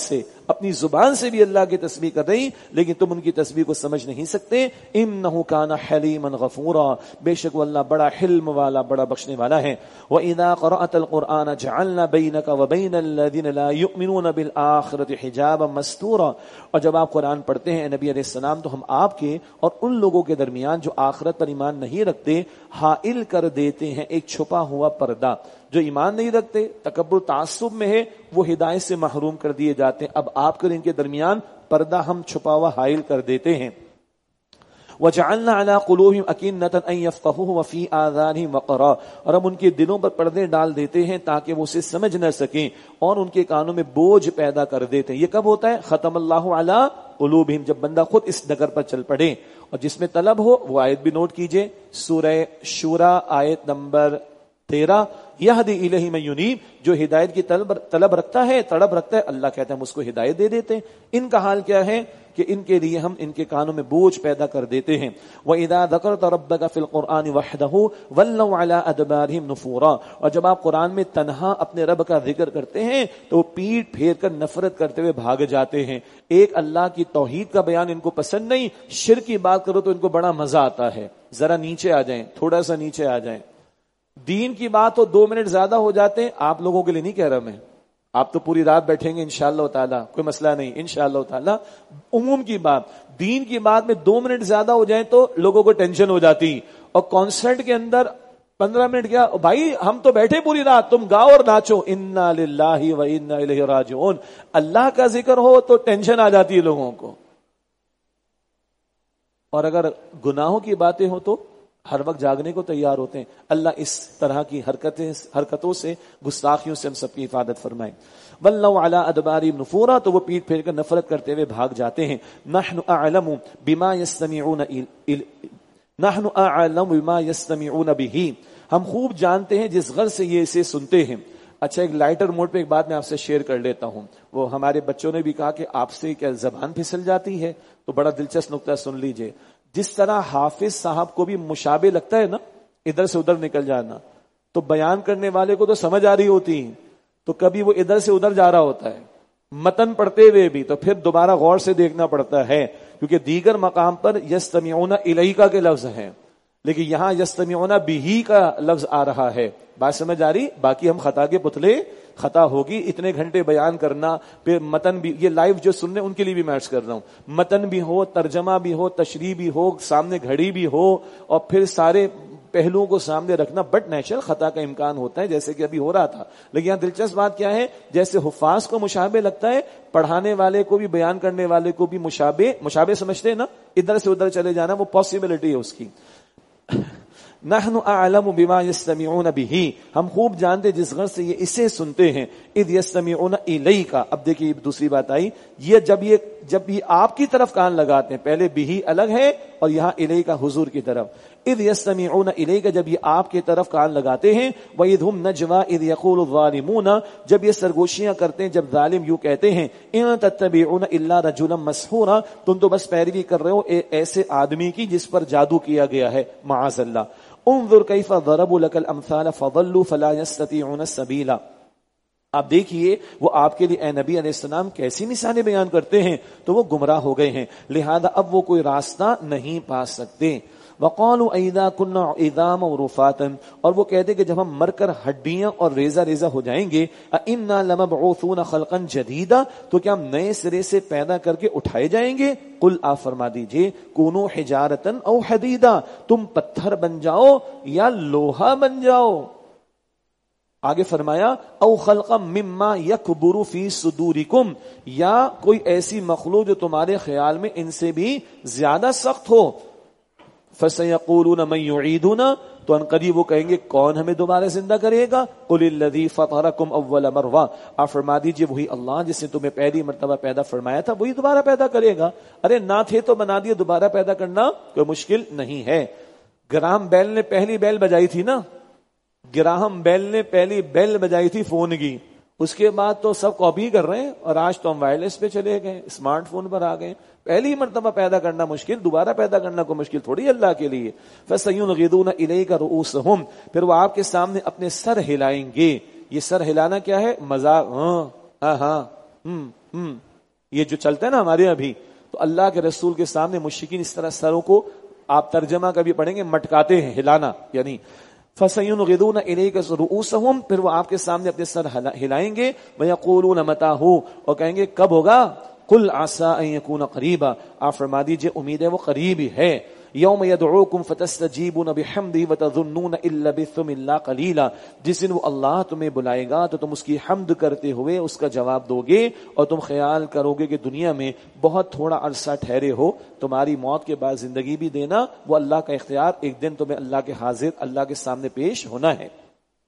اپنی زبان سے بھی اللہ کی تسبیح کر رہی، لیکن تم ان کی تسبیح کو سمجھ نہیں سکتے. انہ کان حلیما غفورا، بے شک وہ اللہ بڑا حلم والا، بڑا بخشنے والا ہے. وَإِذَا قَرَأْتَ الْقُرْآنَ جَعَلْنَا بَيْنَكَ وَبَيْنَ الَّذِينَ لَا يُؤْمِنُونَ بِالْآخِرَةِ حِجَابًا مَسْتُورًا، اور جب آپ قرآن پڑھتے ہیں نبی علیہ السلام تو ہم آپ کے اور ان لوگوں کے درمیان جو آخرت پر ایمان نہیں رکھتے حائل کر دیتے ہیں ایک چھپا ہوا پردہ. جو ایمان نہیں رکھتے، تکبر تعصب میں ہے، وہ ہدایت سے محروم کر دیے جاتے ہیں. اب آپ کر ان کے درمیان پردہ ہم چھپا ہوا حائل کر دیتے ہیں. وَجَعَلْنَا عَلَىٰ قُلُوبِهِمْ أَكِنَّةً أَن يَفْقَهُوهُ وَفِي آذَانِهِمْ وَقْرًا، اور ہم ان کے دلوں پر پردے ڈال دیتے ہیں تاکہ وہ اسے سمجھ نہ سکیں، اور ان کے کانوں میں بوجھ پیدا کر دیتے ہیں. یہ کب ہوتا ہے؟ ختم اللہ علی قلوبہم، جب بندہ خود اس ڈگر پر چل پڑے. اور جس میں طلب ہو وہ آیت بھی نوٹ کیجئے، سورہ شورى آیت نمبر 13، یہدی الیہ من ینیب، جو ہدایت کی طلب رکھتا ہے، تڑپ رکھتا ہے، اللہ کہتا ہے ہم اس کو ہدایت دے دیتے ہیں. ان کا حال کیا ہے کہ ان کے لیے ہم ان کے کانوں میں بوجھ پیدا کر دیتے ہیں. وَإِذَا ذَكَرْتَ رَبَّكَ فِي الْقُرْآنِ وَحْدَهُ وَلَّوْا عَلَىٰ أَدْبَارِهِمْ نُفُورًا، اور جب آپ قرآن میں تنہا اپنے رب کا ذکر کرتے ہیں تو وہ پیٹ پھیر کر نفرت کرتے ہوئے بھاگ جاتے ہیں. ایک اللہ کی توحید کا بیان ان کو پسند نہیں، شرک کی بات کرو تو ان کو بڑا مزہ آتا ہے. ذرا نیچے آ جائیں، تھوڑا سا نیچے آ جائیں. دین کی بات تو 2 منٹ زیادہ ہو جاتے ہیں. آپ لوگوں کے لیے نہیں کہہ رہا میں، آپ تو پوری رات بیٹھیں گے انشاءاللہ تعالیٰ، کوئی مسئلہ نہیں انشاءاللہ تعالیٰ. عموم کی بات، دین کی بات میں 2 منٹ زیادہ ہو جائیں تو لوگوں کو ٹینشن ہو جاتی. اور کانسرٹ کے اندر 15 منٹ کیا بھائی، ہم تو بیٹھے پوری رات، تم گاؤ اور ناچو. انا للہ و انا الیہ راجعون. اللہ کا ذکر ہو تو ٹینشن آ جاتی ہے لوگوں کو، اور اگر گناہوں کی باتیں ہو تو ہر وقت جاگنے کو تیار ہوتے ہیں. اللہ اس طرح کی حرکتوں سے، گستاخیوں سے ہم سب کی حفاظت فرمائے. وَلَّوْا عَلَىٰ أَدْبَارِهِمْ نُفُورًا، تو وہ پیٹ پھیر کر نفرت کرتے ہوئے بھاگ جاتے ہیں. نَحْنُ أَعْلَمُ بِمَا يَسْتَمِعُونَ بِهِ، ہم خوب جانتے ہیں جس غرض سے یہ اسے سنتے ہیں. اچھا، ایک لائٹر موڈ پہ ایک بات میں آپ سے شیئر کر لیتا ہوں. وہ ہمارے بچوں نے بھی کہا کہ آپ سے کیا زبان پھسل جاتی ہے، تو بڑا دلچسپ نکتہ سن لیجئے. جس طرح حافظ صاحب کو بھی مشابہ لگتا ہے نا، ادھر سے ادھر نکل جانا، تو بیان کرنے والے کو تو سمجھ آ رہی ہوتی ہے، تو کبھی وہ ادھر سے ادھر جا رہا ہوتا ہے متن پڑھتے ہوئے بھی، تو پھر دوبارہ غور سے دیکھنا پڑتا ہے، کیونکہ دیگر مقام پر یستمعون الیک کے لفظ ہیں، لیکن یہاں یستمعون بہ کا لفظ آ رہا ہے. بات سمجھ آ رہی؟ باقی ہم خطا کے پتلے، خطا ہوگی اتنے گھنٹے بیان کرنا، پھر متن بھی، یہ لائیو جو سن رہے ہیں ان کے لیے بھی میں عرض کر رہا ہوں، متن بھی ہو، ترجمہ بھی ہو، تشریح بھی ہو، سامنے گھڑی بھی ہو، اور پھر سارے پہلوؤں کو سامنے رکھنا، بٹ نیچرل خطا کا امکان ہوتا ہے جیسے کہ ابھی ہو رہا تھا. لیکن یہاں دلچسپ بات کیا ہے، جیسے حفاظ کو مشابہ لگتا ہے، پڑھانے والے کو بھی، بیان کرنے والے کو بھی مشابہ سمجھتے ہیں نا، ادھر سے ادھر چلے جانا، وہ پاسبلٹی ہے اس کی. نحن اعلم بما يستمعون به، ہم خوب جانتے جس غرض سے یہ اسے سنتے ہیں. اذ يستمعون الیک، اب دیکھیے دوسری بات آئی، یہ جب یہ آپ کی طرف کان لگاتے ہیں، پہلے بھی الگ ہے اور یہاں الیک حضور کی طرف. اذ يستمعون الیک، جب یہ آپ کی طرف کان لگاتے ہیں. واذ هم نجوا اذ يقول الظالمون، جب یہ سرگوشیاں کرتے ہیں، جب ظالم یوں کہتے ہیں، ان تتبعون الا رجلا مسحورا، تم تو بس پیروی کر رہے ہو ایسے آدمی کی جس پر جادو کیا گیا ہے، معاذ اللہ. انظر کیف ضربوا لك الامثال فضلوا فلا يستطيعون السبيل، آپ دیکھیے وہ آپ کے لیے اے نبی علیہ السلام کیسی مثالیں بیان کرتے ہیں، تو وہ گمراہ ہو گئے ہیں، لہذا اب وہ کوئی راستہ نہیں پا سکتے. وقالوا اذا كنا عظاما ورفاتا، اور وہ کہتے کہ جب ہم مر کر ہڈیاں اور ریزہ ریزہ ہو جائیں گے، انا لمبعوثون خلقا جدیدا، تو کیا ہم نئے سرے سے پیدا کر کے اٹھائے جائیں گے. قل آپ فرما دیجئے، کونوا حجارتا او حدیدا، تم پتھر بن جاؤ یا لوہا بن جاؤ. آگے فرمایا او خلقا مما یکبر فی صدورکم، یا کوئی ایسی مخلوق جو تمہارے خیال میں ان سے بھی زیادہ سخت ہو. فَسَيَقُولُونَ مَن يُعِيدُنَا، تو ان قریب وہ کہیں گے کون ہمیں دوبارہ زندہ کرے گا. قُلِ الَّذِي فَطَرَكُمْ أَوَّلَ مَرَّةٍ، آپ فرما دیجئے وہی اللہ جس نے تمہیں پہلی مرتبہ پیدا فرمایا تھا وہی دوبارہ پیدا کرے گا. ارے نہ تھے تو بنا دیے، دوبارہ پیدا کرنا کوئی مشکل نہیں ہے. گراہم بیل نے پہلی بیل بجائی تھی نا، گراہم بیل نے پہلی بیل بجائی تھی فون کی، اس کے بعد تو سب کاپی کر رہے ہیں، اور آج تو ہم وائرلیس پہ چلے گئے، اسمارٹ فون پر آ گئے. پہلی مرتبہ پیدا کرنا مشکل، دوبارہ پیدا کرنا کو مشکل تھوڑی اللہ کے لیے. فَسَيُنْغِضُونَ إِلَيْكَ رُؤُوسَهُمْ، پھر وہ آپ کے سامنے اپنے سر ہلائیں گے. یہ سر ہلانا کیا ہے؟ مذاق، ہاں یہ جو چلتا ہے نا ہمارے ابھی، تو اللہ کے رسول کے سامنے مشرکین اس طرح سروں کو، آپ ترجمہ کبھی پڑھیں گے، مٹکاتے ہیں، ہلانا، یعنی فَسَيُنْغِضُونَ إِلَيْكَ رُؤُوسَهُمْ، پھر وہ آپ کے سامنے اپنے سر ہلائیں گے، وَيَقُولُونَ مَتَىٰ هُوَ، اور کہیں گے کب ہوگا، قُلْ عَسَىٰ أَن يَكُونَ قَرِيبًا، آپ فرما دیجئے امید ہے وہ قریب ہی ہے، یوم یدعوکم فتستجیبون بحمدہ وتظنون ان لبثتم الا قلیلا، جس دن وہ اللہ تمہیں بلائے گا تو تم اس کی حمد کرتے ہوئے اس کا جواب دو گے، اور تم خیال کرو گے کہ دنیا میں بہت تھوڑا عرصہ ٹھہرے ہو، تمہاری موت کے بعد زندگی بھی دینا وہ اللہ کا اختیار، ایک دن تمہیں اللہ کے حاضر، اللہ کے سامنے پیش ہونا ہے۔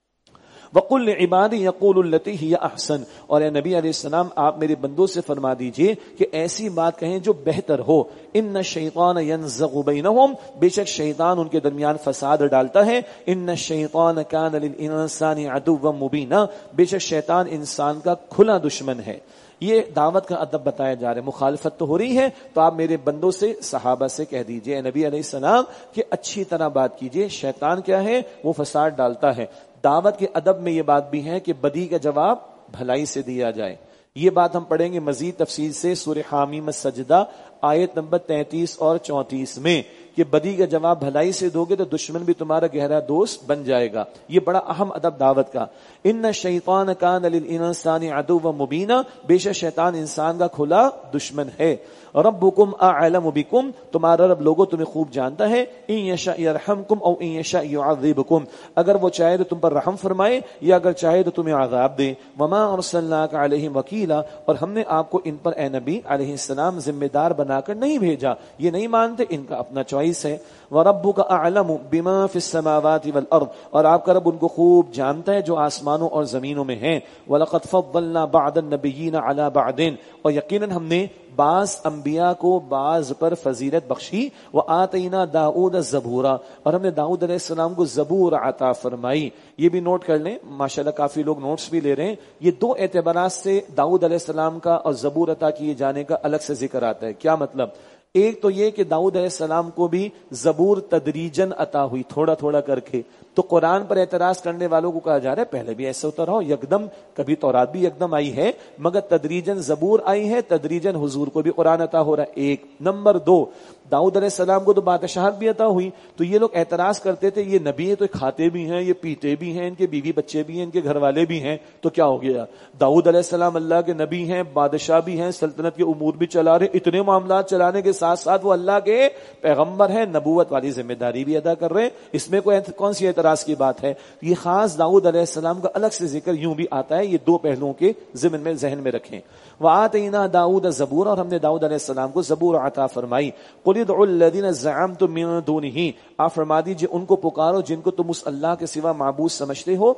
وَقُلْ لِعِبَادِي يَقُولُوا الَّتِي هِيَ أَحْسَنُ، اور اے نبی علیہ السلام آپ میرے بندوں سے فرما دیجئے کہ ایسی بات کہیں جو بہتر ہو، ان الشیطان ينزغ بینہم، بے شک شیطان ان کے درمیان فساد ڈالتا ہے، ان الشیطان کان للانسان عدوا مبینا، بے شک شیطان انسان کا کھلا دشمن ہے۔ یہ دعوت کا ادب بتایا جا رہا ہے، مخالفت تو ہو رہی ہے، تو آپ میرے بندوں سے، صحابہ سے کہہ دیجئے اے نبی علیہ السلام کہ اچھی طرح بات کیجئے، شیطان کیا ہے، وہ فساد ڈالتا ہے۔ دعوت کے ادب میں یہ بات بھی ہے کہ بدی کا جواب بھلائی سے دیا جائے، یہ بات ہم پڑھیں گے مزید تفصیل سے سورہ حامیم السجدہ آیت نمبر 33 اور 34 میں، کہ بدی کا جواب بھلائی سے دو گے تو دشمن بھی تمہارا گہرا دوست بن جائے گا، یہ بڑا اہم ادب دعوت کا۔ ان الشیطان کان للانسان عدوا مبینا، بے شک شیطان انسان کا کھلا دشمن ہے۔ ربکم اعلم بکم، تمہارا رب لوگوں تمہیں خوب جانتا ہے، ان یشاء یرحمکم او ان یشاء یعذبکم، اگر وہ چاہے تو تم پر رحم فرمائے یا اگر چاہے تو تمہیں عذاب دے۔ وما ارسلناک علیہم وکیلا، اور ہم نے آپ کو ان پر اے نبی علیہ السلام ذمہ دار بنا کر نہیں بھیجا، یہ نہیں مانتے، ان کا اپنا چوائس ہے۔ وَرَبُّكَ أَعْلَمُ بِمَا فِي السَّمَاوَاتِ وَالْأَرْضِ، اور آپ کا رب ان کو خوب جانتا ہے جو آسمانوں اور زمینوں میں ہیں۔ وَلَقَدْ فَضَّلْنَا بَعْضَ النَّبِيِّينَ عَلَى بَعْضٍ، اور یقیناً ہم نے بعض انبیاء کو بعض پر فضیلت بخشی۔ وَآتَيْنَا دَاؤُودَ الزَّبُورَ، اور ہم نے داؤد علیہ السلام کو زبور عطا فرمائی۔ یہ بھی نوٹ کر لیں، ماشاءاللہ کافی لوگ نوٹس بھی لے رہے ہیں، یہ دو اعتبارات سے داؤد علیہ السلام کا اور زبور عطا کیے جانے کا الگ سے ذکر آتا ہے۔ کیا مطلب؟ ایک تو یہ کہ داؤد علیہ السلام کو بھی زبور تدریجن عطا ہوئی، تھوڑا تھوڑا کر کے، تو قرآن پر اعتراض کرنے والوں کو کہا جا رہا ہے پہلے بھی ایسا ہوتا رہا، یکدم کبھی تورات بھی یکدم آئی ہے، مگر تدریجن زبور آئی ہے، تدریجن حضور کو بھی قرآن عطا ہو رہا ہے، ایک۔ نمبر دو، داؤد علیہ السلام کو تو بادشاہت بھی عطا ہوئی، تو یہ لوگ اعتراض کرتے تھے یہ نبی ہے تو کھاتے بھی ہیں، یہ پیتے بھی ہیں، ان کے بیوی بچے بھی ہیں، ان کے گھر والے بھی ہیں، تو کیا ہو گیا؟ داؤد علیہ السلام اللہ کے نبی ہیں، بادشاہ بھی ہیں، سلطنت کے امور بھی چلا رہے، اتنے معاملات چلانے کے ساتھ ساتھ وہ اللہ کے پیغمبر ہیں، نبوت والی ذمہ داری بھی ادا کر رہے ہیں، اس میں کون سی اعتراض کی بات ہے؟ یہ خاص داؤد علیہ السلام کا الگ سے ذکر یوں بھی آتا ہے، یہ دو پہلوؤں کے ذہن میں رکھیں۔ وَآتَيْنَا دَاؤُودَ الزَّبُورَ، اور ہم نے داؤد علیہ السلام کو زبور عطا فرمائی۔ قُلِ ادْعُوا الَّذِينَ زَعَمْتُم مِّن دُونِهِ، آپ فرما دیجئے ان کو پکارو جن کو تم اس اللہ کے سوا معبود سمجھتے ہو۔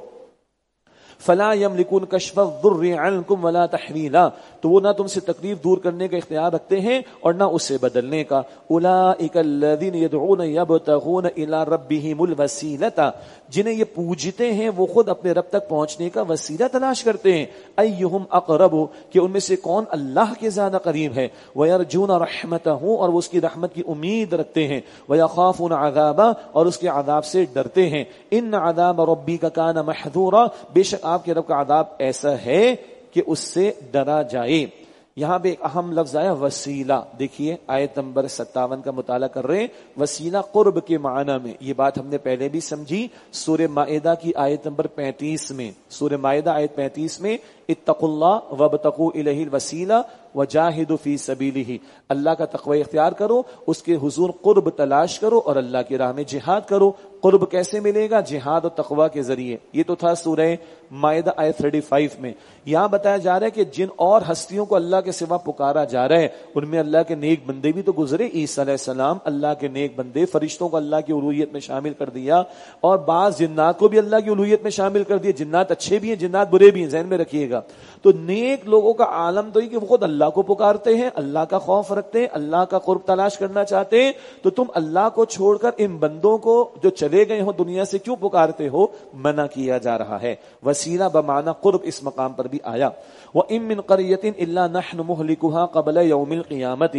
فلا يملكون كشف الضر عنكم ولا تحويلا، تو وہ نہ تم سے تکلیف دور کرنے کا اختیار رکھتے ہیں اور نہ اسے بدلنے کا۔ اولئک الذین یدعون یبتغون الی ربهم الوسیلۃ، جنہیں یہ پوجتے ہیں وہ خود اپنے رب تک پہنچنے کا وسیلہ تلاش کرتے ہیں۔ ایہم اقرب، کہ ان میں سے کون اللہ کے زیادہ قریب ہے۔ ویرجون رحمتہ، اور وہ اس کی رحمت کی امید رکھتے ہیں۔ ویخافون عذابہ، اور اس کے عذاب سے ڈرتے ہیں۔ ان عذاب ربک کان محذورا، بے شک آپ کے رب کا عذاب ایسا ہے کہ اس سے ڈرا جائے۔ یہاں پہ ایک اہم لفظ آیا وسیلہ، دیکھیے آیت نمبر 57 کا مطالعہ کر رہے ہیں، وسیلہ قرب کے معنی میں، یہ بات ہم نے پہلے بھی سمجھی سورہ مائدہ کی آیت نمبر 35 میں، سورہ مائدہ آیت 35 میں اتقوا اللہ وابتغوا الیہ الوسیلہ وجاہدوا فی سبیلہ، اللہ کا تقوی اختیار کرو، اس کے حضور قرب تلاش کرو اور اللہ کی راہ میں جہاد کرو۔ قرب کیسے ملے گا؟ جہاد و تقوی کے ذریعے۔ یہ تو تھا سورہ مائدہ آیت 35 میں۔ یہاں بتایا جا رہا ہے کہ جن اور ہستیوں کو اللہ کے سوا پکارا جا رہا ہے ان میں اللہ کے نیک بندے بھی تو گزرے، عیسیٰ علیہ السلام اللہ کے نیک بندے، فرشتوں کو اللہ کی الوہیت میں شامل کر دیا، اور بعض جنات کو بھی اللہ کی الوہیت میں شامل کر دیا۔ جنات اچھے بھی ہیں، جنات برے بھی ہیں، ذہن میں رکھیے گا۔ تو نیک لوگوں کا عالم تو یہ کہ وہ خود اللہ کو پکارتے ہیں، اللہ کا خوف رکھتے ہیں، اللہ کا قرب تلاش کرنا چاہتے ہیں، تو تم اللہ کو چھوڑ کر ان بندوں کو جو چلے گئے ہو دنیا سے کیوں پکارتے ہو؟ منع کیا جا رہا ہے۔ وسیلہ بمعنی قرب اس مقام پر بھی آیا۔ وَإِن مِّن قَرْيَةٍ إِلَّا نَحْنُ مُهْلِكُهَا قَبْلَ يَوْمِ الْقِيَامَةِ،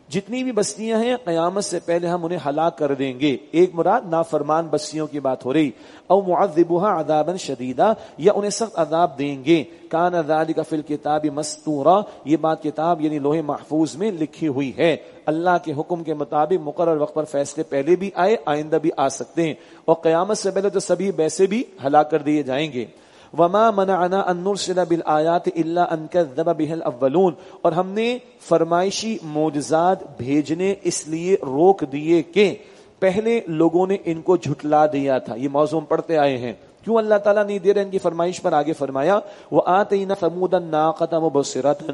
جتنی بھی بستیاں ہیں قیامت سے پہلے ہم انہیں ہلاک کر دیں گے. ایک مراد نافرمان بستیوں کی بات ہو رہی. او معذبها عذابا شدیدا, یا انہیں سخت عذاب دیں گے. کان ذلک فی الکتاب مسطورا, یہ بات کتاب یعنی لوح محفوظ میں لکھی ہوئی ہے. اللہ کے حکم کے مطابق مقرر وقت پر فیصلے پہلے بھی آئے, آئندہ بھی آ سکتے ہیں, اور قیامت سے پہلے تو سبھی ویسے بھی ہلاک کر دیے جائیں گے. وما منعنا ان نرسل بالآیات الا ان كذب بها الاولون, اور ہم نے فرمائشی معجزات بھیجنے اس لیے روک دیے کہ پہلے لوگوں نے ان کو جھٹلا دیا تھا. یہ موضوع ہم پڑھتے آئے ہیں. کیوں اللہ تعالیٰ نہیں دے رہے ان کی فرمائش پر؟ آگے فرمایا وآتینا ثمود الناقۃ مبصرۃ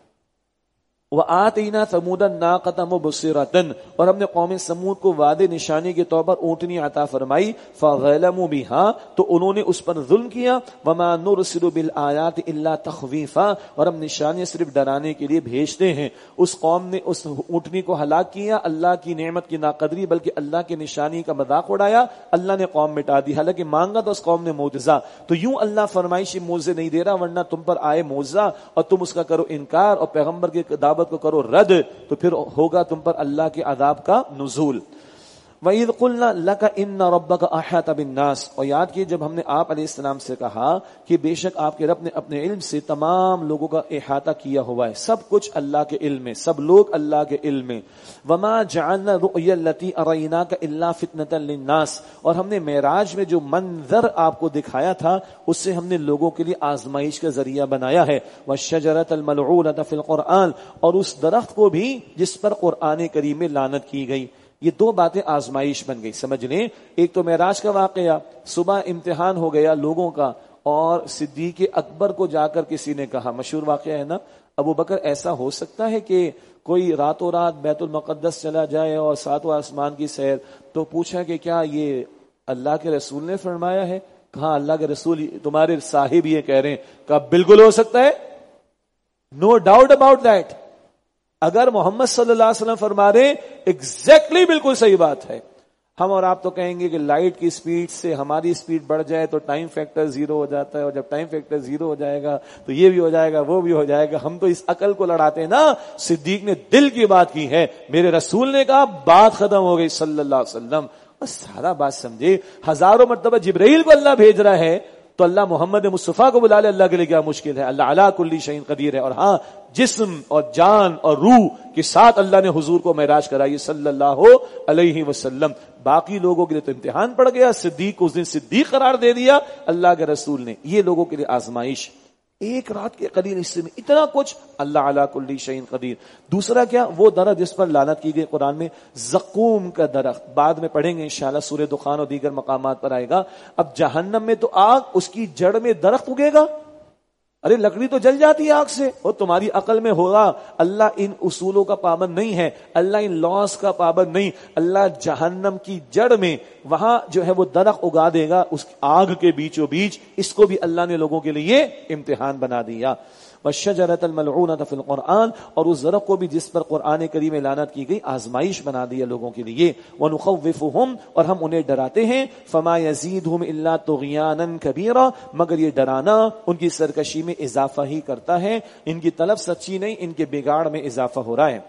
وآتینا ثمود الناقۃ مبصرۃ, اور ہم نے قوم سمود کو واضح نشانی کے طور پر اونٹنی عطا فرمائی. فظلموا بها, تو انہوں نے اس پر ظلم کیا. وما نرسل بالآیات الا تخویفا, اور ہم نشانیاں صرف ڈرانے کے لیے بھیجتے ہیں. اس قوم نے اس اونٹنی کو ہلاک کیا, اللہ کی نعمت کی ناقدری بلکہ اللہ کی نشانی کا مذاق اڑایا, اللہ نے قوم مٹا دی. حالانکہ مانگا تو اس قوم نے معجزہ. تو یوں اللہ فرمائشی معجزے نہیں دے رہا, ورنہ تم پر آئے معجزہ اور تم اس کا کرو انکار اور پیغمبر کی دعوت کو کرو رد, تو پھر ہوگا تم پر اللہ کے عذاب کا نزول. وَإِذْ قُلْنَا لَكَ إِنَّ رَبَّكَ أَحَاطَ بِالنَّاسِ, اور یاد کیے جب ہم نے آپ علیہ السلام سے کہا کہ بے شک آپ کے رب نے اپنے علم سے تمام لوگوں کا احاطہ کیا ہوا ہے, سب کچھ اللہ کے علم میں, سب لوگ اللہ کے علم میں. وَمَا جَعَلْنَا الرُّؤْيَا الَّتِي أَرَيْنَاكَ إِلَّا فِتْنَةً لِلنَّاسِ, اور ہم نے معراج میں جو منظر آپ کو دکھایا تھا اس سے ہم نے لوگوں کے لیے آزمائش کا ذریعہ بنایا ہے. وَالشَّجَرَةَ الْمَلْعُونَةَ فِي الْقُرْآنِ, اور اس درخت کو بھی جس پر قرآن کریم میں لعنت کی گئی. یہ دو باتیں آزمائش بن گئی, سمجھ لیں. ایک تو معراج کا واقعہ, صبح امتحان ہو گیا لوگوں کا, اور صدیق اکبر کو جا کر کسی نے کہا, مشہور واقعہ ہے نا, ابو بکر ایسا ہو سکتا ہے کہ کوئی راتوں رات بیت المقدس چلا جائے اور ساتواں آسمان کی سیر؟ تو پوچھا کہ کیا یہ اللہ کے رسول نے فرمایا ہے؟ کہا اللہ کے رسول تمہارے صاحب یہ کہہ رہے ہیں. کہا بالکل ہو سکتا ہے, نو ڈاؤٹ اباؤٹ دیٹ. اگر محمد صلی اللہ علیہ وسلم فرما رہے ایگزیکٹلی بالکل صحیح بات ہے. ہم اور آپ تو کہیں گے کہ لائٹ کی سپیڈ سے ہماری سپیڈ بڑھ جائے تو ٹائم فیکٹر 0 ہو جاتا ہے, اور جب ٹائم فیکٹر 0 ہو جائے گا تو یہ بھی ہو جائے گا, وہ بھی ہو جائے گا. ہم تو اس عقل کو لڑاتے ہیں نا. صدیق نے دل کی بات کی ہے, میرے رسول نے کہا, بات ختم ہو گئی صلی اللہ علیہ وسلم. بس سارا بات سمجھے. ہزاروں مرتبہ جبرائیل کو اللہ بھیج رہا ہے تو اللہ محمد مصطفیٰ کو بلا لے, اللہ کے لیے کیا مشکل ہے؟ اللہ علی کل شیء قدیر ہے. اور ہاں, جسم اور جان اور روح کے ساتھ اللہ نے حضور کو معراج کرائی صلی اللہ علیہ وسلم. باقی لوگوں کے لیے تو امتحان پڑ گیا. صدیق کو اس دن صدیق قرار دے دیا اللہ کے رسول نے. یہ لوگوں کے لیے آزمائش. ایک رات کے قلیل حصے میں اتنا کچھ, اللہ علی کل شیء قدیر. دوسرا کیا؟ وہ درخت جس پر لعنت کی گئی قرآن میں, زقوم کا درخت. بعد میں پڑھیں گے انشاءاللہ, سورہ دخان اور دیگر مقامات پر آئے گا. اب جہنم میں تو آگ, اس کی جڑ میں درخت اگے گا. ارے لکڑی تو جل جاتی ہے آگ سے, اور تمہاری عقل میں ہوگا اللہ ان اصولوں کا پابند نہیں ہے, اللہ ان لاس کا پابند نہیں. اللہ جہنم کی جڑ میں وہاں جو ہے وہ درخت اگا دے گا اس آگ کے بیچوں بیچ. اس کو بھی اللہ نے لوگوں کے لیے امتحان بنا دیا. والشجرۃ الملعونۃ فی القرآن, اور اس درخت کو بھی جس پر قرآن کریم میں لعنت کی گئی آزمائش بنا دیا لوگوں کے لیے. ونخوفهم, اور ہم انہیں ڈراتے ہیں. فما یزیدهم الا طغیانا کبیرا, مگر یہ ڈرانا ان کی سرکشی میں اضافہ ہی کرتا ہے. ان کی طلب سچی نہیں, ان کے بگاڑ میں اضافہ ہو رہا ہے.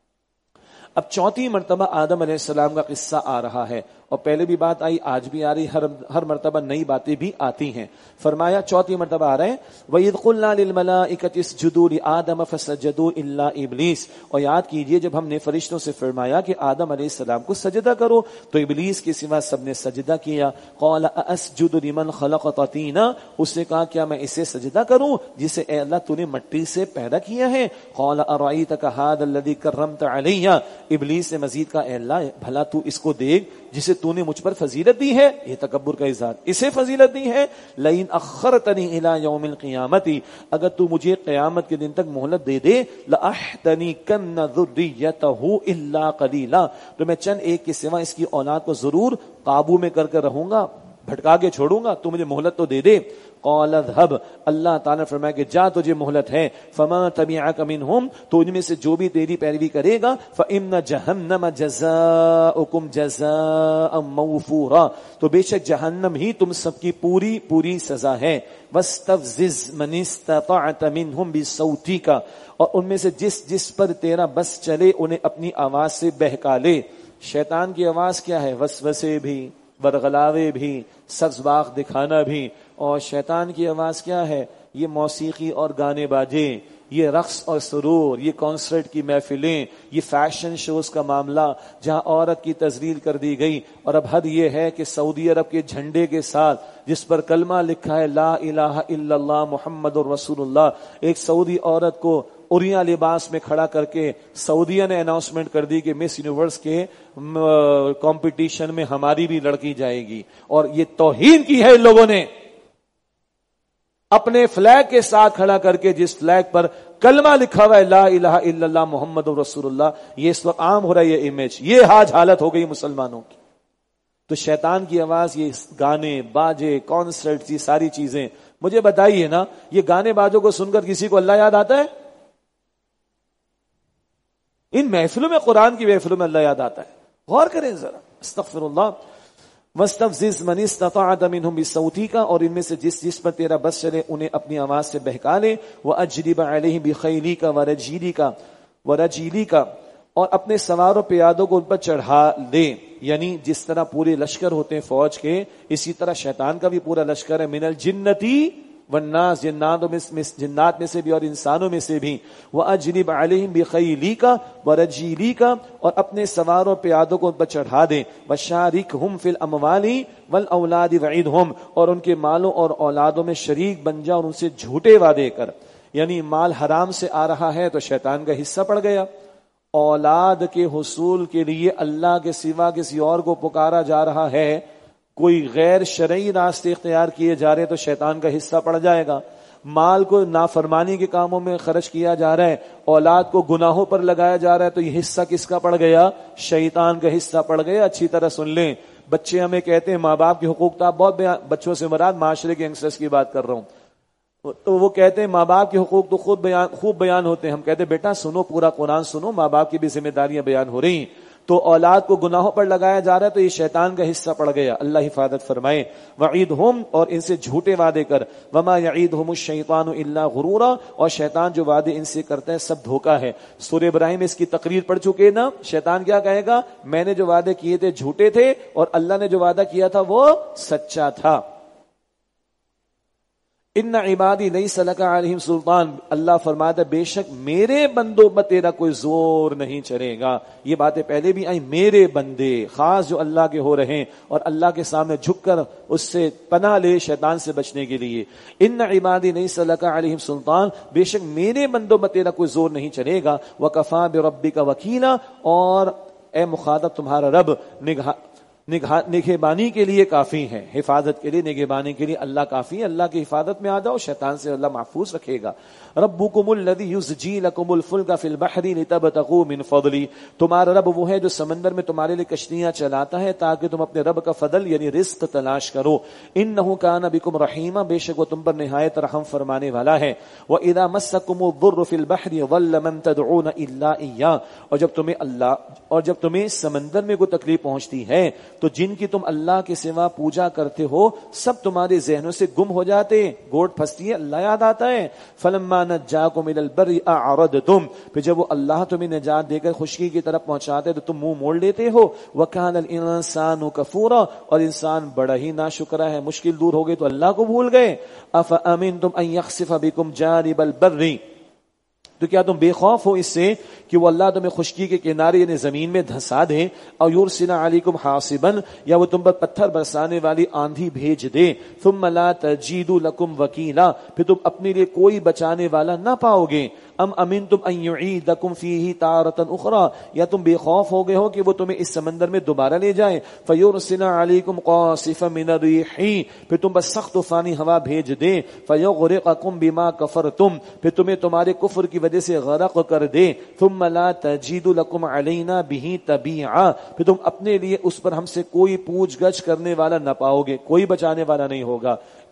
اب چوتھی مرتبہ آدم علیہ السلام کا قصہ آ رہا ہے, اور پہلے بھی بات آئی, آج بھی آ رہی, ہر مرتبہ نئی باتیں بھی آتی ہیں. فرمایا چوتھی مرتبہ آ رہے ہیں وَإِذْ قُلْنَا لِلْمَلَائِكَةِ اسْجُدُوا لِآدَمَ فَسَجَدُوا إِلَّا إِبْلِيسَ, اور یاد کیجئے جب ہم نے فرشتوں سے فرمایا کہ آدم علیہ السلام کو سجدہ کرو تو ابلیس کے سوا سب نے سجدہ کیا. قَالَ أَأَسْجُدُ لِمَنْ خَلَقْتَ طِينًا, اس نے کہا کیا میں اسے سجدہ کروں جسے اے اللہ تو نے مٹی سے پیدا کیا ہے. قَالَ أَرَأَيْتَكَ هَذَا الَّذِي كَرَّمْتَ عَلَيَّ, ابلیس نے مزید کہا اے اللہ بھلا تو اس کو دیکھ جسے تو نے مجھ پر فضیلت دی ہے. یہ تکبر کا اظہار, اسے فضیلت دی ہے. لئن اخرتنی الی یوم القیامت, اگر تو مجھے قیامت کے دن تک مہلت دے دے, لاحتنکن ذریتہ الا قلیلا, تو میں چند ایک کے سوا اس کی اولاد کو ضرور قابو میں کر رہوں گا, بھٹکا کے چھوڑوں گا, تو مجھے مہلت تو دے دے. قال اذهب، اللہ تعالیٰ نے فرمایا کہ جا تجھے مہلت ہے، فما تبعك منهم، تو ان میں سے جو بھی تیری پیروی کرے گا، فإن جہنم جزاؤکم جزاء موفورا، تو بے شک جہنم ہی تم سب کی پوری پوری سزا ہے، واستفزز من استطعت منهم بصوتک، اور ان میں سے جس پر تیرا بس چلے انہیں اپنی آواز سے بہکا لے۔ شیطان کی آواز کیا ہے؟ وسوسے بھی، برغلاوے بھی، سبز باغ دکھانا بھی۔ اور شیطان کی آواز کیا ہے؟ یہ موسیقی اور گانے باجے، یہ رقص اور سرور، یہ کانسرٹ کی محفلیں، یہ فیشن شوز کا معاملہ جہاں عورت کی تذلیل کر دی گئی۔ اور اب حد یہ ہے کہ سعودی عرب کے جھنڈے کے ساتھ جس پر کلمہ لکھا ہے لا الہ الا اللہ محمد رسول اللہ، ایک سعودی عورت کو اوریاں لباس میں کھڑا کر کے سعودیہ نے اناؤنسمنٹ کر دی کہ مس یونیورس کے کمپٹیشن میں ہماری بھی لڑکی جائے گی، اور یہ توہین کی ہے ان لوگوں نے اپنے فلیگ کے ساتھ کھڑا کر کے، جس فلیگ پر کلمہ لکھا ہوا ہے لا الہ الا اللہ محمد رسول اللہ۔ یہ اس وقت عام ہو رہا ہے یہ امیج، یہ حالت ہو گئی مسلمانوں کی۔ تو شیطان کی آواز، یہ گانے باجے کانسرٹ، یہ ساری چیزیں، مجھے بتائیے نا، یہ گانے باجوں کو سن کر کسی کو اللہ یاد آتا ہے؟ ان محفلوں میں، قرآن کی محفلوں میں اللہ یاد آتا ہے؟ غور کریں ذرا، استغفر اللہ۔ وَاسْتَفْزِزْ مَنِ اسْتَطَعْتَ مِنْهُمْ بِصَوْتِكَ، اور ان میں سے جس پر تیرا بس چلے انہیں اپنی آواز سے بہکا لے۔ وَأَجْلِبْ عَلَيْهِمْ بِخَيْلِكَ وَرَجِيلِكَ، اور اپنے سواروں پیادوں کو ان پر چڑھا دے، یعنی جس طرح پورے لشکر ہوتے ہیں فوج کے، اسی طرح شیطان کا بھی پورا لشکر ہے، من الجنتی والناس، جنات میں سے بھی اور انسانوں میں سے بھی۔ وَأَجْلِبْ عَلَيْهِمْ بِخَيْلِكَ وَرَجِيلِكَ، اور اپنے سواروں پیادوں کو ان پر چڑھا دے۔ وَشَارِكْهُمْ فِي الْأَمْوَالِ وَالْأَوْلَادِ وَعِدْهُمْ، اور ان کے مالوں اور اولادوں میں شریک بن جا اور ان سے جھوٹے وعدے کر، یعنی مال حرام سے آ رہا ہے تو شیطان کا حصہ پڑ گیا، اولاد کے حصول کے لیے اللہ کے سوا کسی اور کو پکارا جا رہا ہے، کوئی غیر شرعی راستے اختیار کیے جا رہے تو شیطان کا حصہ پڑ جائے گا، مال کو نافرمانی کے کاموں میں خرچ کیا جا رہا ہے، اولاد کو گناہوں پر لگایا جا رہا ہے، تو یہ حصہ کس کا پڑ گیا؟ شیطان کا حصہ پڑ گیا۔ اچھی طرح سن لیں، بچے ہمیں کہتے ہیں ماں باپ کے حقوق، تو بہت بچوں سے مراد معاشرے کے ینگسٹرز کی بات کر رہا ہوں، تو وہ کہتے ہیں ماں باپ کے حقوق تو خوب بیان ہوتے ہیں، ہم کہتے ہیں بیٹا سنو، پورا قرآن سنو، ماں باپ کی بھی ذمہ داریاں بیان ہو رہی ہیں، تو اولاد کو گناہوں پر لگایا جا رہا ہے تو یہ شیطان کا حصہ پڑ گیا، اللہ حفاظت فرمائے۔ وعیدہم، اور ان سے جھوٹے وعدے کر، وما یعیدہم الشیطان الا غرورا، اور شیطان جو وعدے ان سے کرتا ہے سب دھوکا ہے۔ سورہ ابراہیم اس کی تقریر پڑھ چکے نا، شیطان کیا کہے گا؟ میں نے جو وعدے کیے تھے جھوٹے تھے، اور اللہ نے جو وعدہ کیا تھا وہ سچا تھا۔ ان عبادی لیس لک علیہم سلطان، اللہ فرماتا ہے بے شک میرے بندوں پر تیرا کوئی زور نہیں چلے گا۔ یہ باتیں پہلے بھی آئیں، میرے بندے خاص جو اللہ کے ہو رہے ہیں اور اللہ کے سامنے جھک کر اس سے پناہ لے شیطان سے بچنے کے لیے۔ ان عبادی لیس لک علیہم سلطان، بے شک میرے بندوں پر تیرا کوئی زور نہیں چلے گا۔ وکفا بربک وکیلا، اور اے مخاطب تمہارا رب نگہبانی کے لیے کافی ہے، حفاظت کے لیے، نگہبانی کے لیے اللہ کافی ہے۔ اللہ کی حفاظت میں آ جاؤ، شیطان سے اللہ محفوظ رکھے گا۔ ربکم الذی یزجی لکم الفلک فی البحر لتبتغوا من فضلہ، تمہارا رب وہ ہے جو سمندر میں تمہارے لیے کشتیاں چلاتا ہے تاکہ تم اپنے رب کا فضل یعنی رزق تلاش کرو۔ انہ کان بکم رحیما، بے شک وہ تم پر نہایت رحم فرمانے والا ہے۔ وَإِذَا مَسَّكُمُ الضُّرُّ فِي الْبَحْرِ ضَلَّ مَن تَدْعُونَ إِلَّا إِيَّاهُ، اور جب تمہیں سمندر میں کوئی تکلیف پہنچتی ہے تو جن کی تم اللہ کے سوا پوجا کرتے ہو سب تمہارے ذہنوں سے گم ہو جاتے، گوٹ پھنستی ہے، اللہ یاد آتا ہے۔ فَلَمَّا نَجَّاكُمْ إِلَى الْبَرِّ أَعْرَضْتُمْ، پھر جب وہ اللہ تمہیں نجات دے کر خشکی کی طرف پہنچاتے تو تم منہ موڑ لیتے ہو۔ وَكَانَ الْإِنسَانُ كَفُورًا، اور انسان بڑا ہی ناشکرا ہے، مشکل دور ہو گئی تو اللہ کو بھول گئے۔ أَفَأَمِنْتُمْ أَن يَخْسِفَ بِكُمْ جَانِبَ الْبَرِّ، تو کیا تم بے خوف ہو اس سے کہ وہ اللہ تمہیں خشکی کے کنارے یعنی زمین میں دھسا دے، اور یرسل علیکم حاصبا، یا وہ تم پر پتھر برسانے والی آندھی بھیج دے، ثم لا تجیدوا لکم وکیلا، پھر تم اپنے لیے کوئی بچانے والا نہ پاؤ گے۔ ام امنتم ان یعیدکم فیہ تارۃ اخری، یا تم بے خوف ہو گئے ہو کہ وہ تمہیں اس سمندر میں دوبارہ لے جائیں۔ فیرسل علیکم قاصفا من الریح، پھر تم پر سخت طوفانی ہوا بھیج دے۔ فیغرقکم بما کفرتم، پھر تمہیں تمہارے کفر کی وجہ سے غرق کر دے۔ ثم لا تجید لکم علینا بہ تبیعا، پھر تم اپنے لیے اس پر ہم سے کوئی پوچھ گچھ کرنے والا نہ پاؤ گے، کوئی بچانے والا نہیں ہوگا۔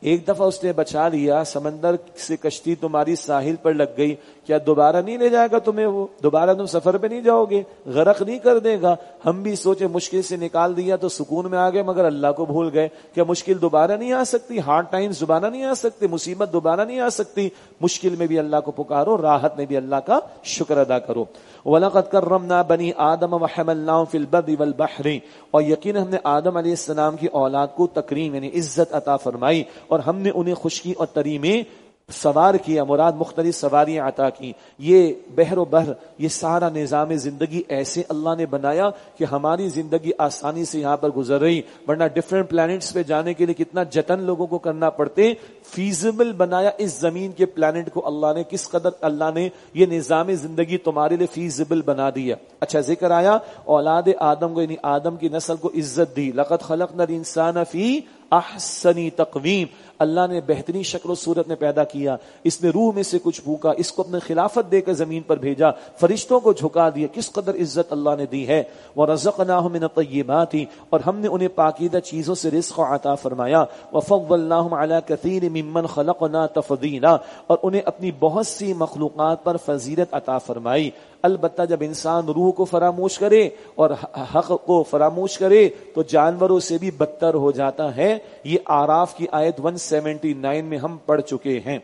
ایک دفعہ اس نے بچا لیا، سمندر سے کشتی تمہاری ساحل پر لگ گئی، کیا دوبارہ نہیں لے جائے گا تمہیں؟ وہ دوبارہ تم سفر پہ نہیں جاؤ گے؟ غرق نہیں کر دے گا؟ ہم بھی سوچے مشکل سے نکال دیا تو سکون میں آ گئے، مگر اللہ کو بھول گئے۔ کیا مشکل دوبارہ نہیں آ سکتی؟ ہارڈ ٹائمز دوبارہ نہیں آ سکتے؟ مصیبت دوبارہ نہیں آ سکتی؟ مشکل میں بھی اللہ کو پکارو، راحت میں بھی اللہ کا شکر ادا کرو۔ وَلَقَدْ كَرَّمْنَا بَنِي آدَمَ وَحَمَلْنَاهُمْ فِي الْبَرِّ وَالْبَحْرِ، اور یقین ہم نے آدم علیہ السلام کی اولاد کو تکریم یعنی عزت عطا فرمائی، اور ہم نے انہیں خشکی اور تری میں سوار کیا، مراد مختلف سواریاں عطا کی۔ یہ بحر و بحر، یہ سارا نظام زندگی ایسے اللہ نے بنایا کہ ہماری زندگی آسانی سے یہاں پر گزر رہی، ورنہ ڈیفرنٹ پلانٹس پہ جانے کے لیے کتنا جتن لوگوں کو کرنا پڑتے۔ فیزیبل بنایا اس زمین کے پلانٹ کو اللہ نے، کس قدر اللہ نے یہ نظام زندگی تمہارے لیے فیزیبل بنا دیا۔ اچھا ذکر آیا اولاد آدم کو یعنی آدم کی نسل کو عزت دی۔ لقد خلقنا الانسان فی احسن تقویم، اللہ نے بہترین شکل و صورت میں پیدا کیا، اس نے روح میں سے کچھ پھونکا، اس کو اپنے خلافت دے کر زمین پر بھیجا، فرشتوں کو جھکا دیا، کس قدر عزت اللہ نے دی ہے۔ وَرَزَقْنَاهُم مِّنَ الطَّيِّبَاتِ، اور ہم نے انہیں پاکیزہ چیزوں سے رزق عطا فرمایا۔ وَفَضَّلْنَاهُمْ عَلَى كَثِيرٍ مِّمَّنْ خَلَقْنَا تَفْضِيلًا، اور انہیں اپنی بہت سی مخلوقات پر فضیلت عطا فرمائی۔ البتہ جب انسان روح کو فراموش کرے اور حق کو فراموش کرے تو جانوروں سے بھی بدتر ہو جاتا ہے۔ یہ اعراف کی آیت 179 میں ہم پڑھ چکے ہیں۔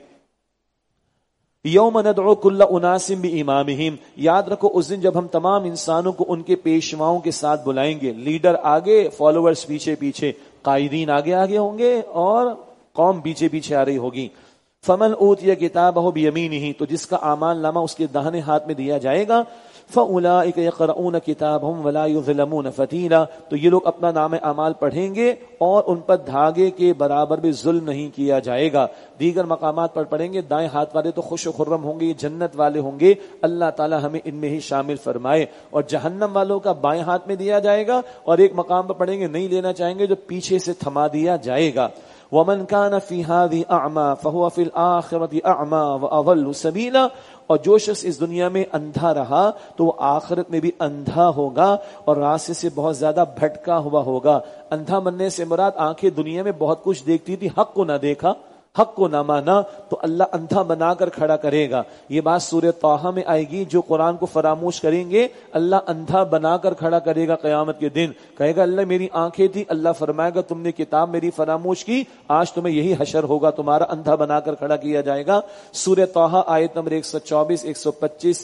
یوم ندعو کل اناس بامامہم، یاد رکھو اس دن جب ہم تمام انسانوں کو ان کے پیشواؤں کے ساتھ بلائیں گے، لیڈر آگے، فالوورز پیچھے پیچھے، قائدین آگے آگے ہوں گے اور قوم پیچھے پیچھے آ رہی ہوگی۔ فمن اوتی کتابہ بیمینہ، تو جس کا اعمال نامہ اس کے داہنے ہاتھ میں دیا جائے گا، فاولئک یقرؤون کتابہم ولا یظلمون فتیلا، تو یہ لوگ اپنا نام اعمال پڑھیں گے اور ان پر دھاگے کے برابر بھی ظلم نہیں کیا جائے گا۔ دیگر مقامات پر پڑھیں گے دائیں ہاتھ والے تو خوش و خرم ہوں گے، یہ جنت والے ہوں گے، اللہ تعالی ہمیں ان میں ہی شامل فرمائے، اور جہنم والوں کا بائیں ہاتھ میں دیا جائے گا، اور ایک مقام پر پڑھیں گے نہیں لینا چاہیں گے جو پیچھے سے تھما دیا جائے گا۔ وَمَنْ كَانَ فِي هَذِهِ أَعْمَى فَهُوَ فِي الْآخِرَةِ أَعْمَى وَأَضَلُّ سَبِيلًا، اور جو شخص اس دنیا میں اندھا رہا تو وہ آخرت میں بھی اندھا ہوگا اور راستے سے بہت زیادہ بھٹکا ہوا ہوگا۔ اندھا بننے سے مراد آنکھیں دنیا میں بہت کچھ دیکھتی تھی، حق کو نہ دیکھا، حق کو نہ مانا تو اللہ اندھا بنا کر کھڑا کرے گا۔ یہ بات سورہ طٰہٰ میں آئے گی، جو قرآن کو فراموش کریں گے اللہ اندھا بنا کر کھڑا کرے گا قیامت کے دن، کہے گا اللہ میری آنکھیں تھی، اللہ فرمائے گا تم نے کتاب میری فراموش کی، آج تمہیں یہی حشر ہوگا، تمہارا اندھا بنا کر کھڑا کیا جائے گا۔ سورہ طٰہٰ آیت نمبر 124، 125،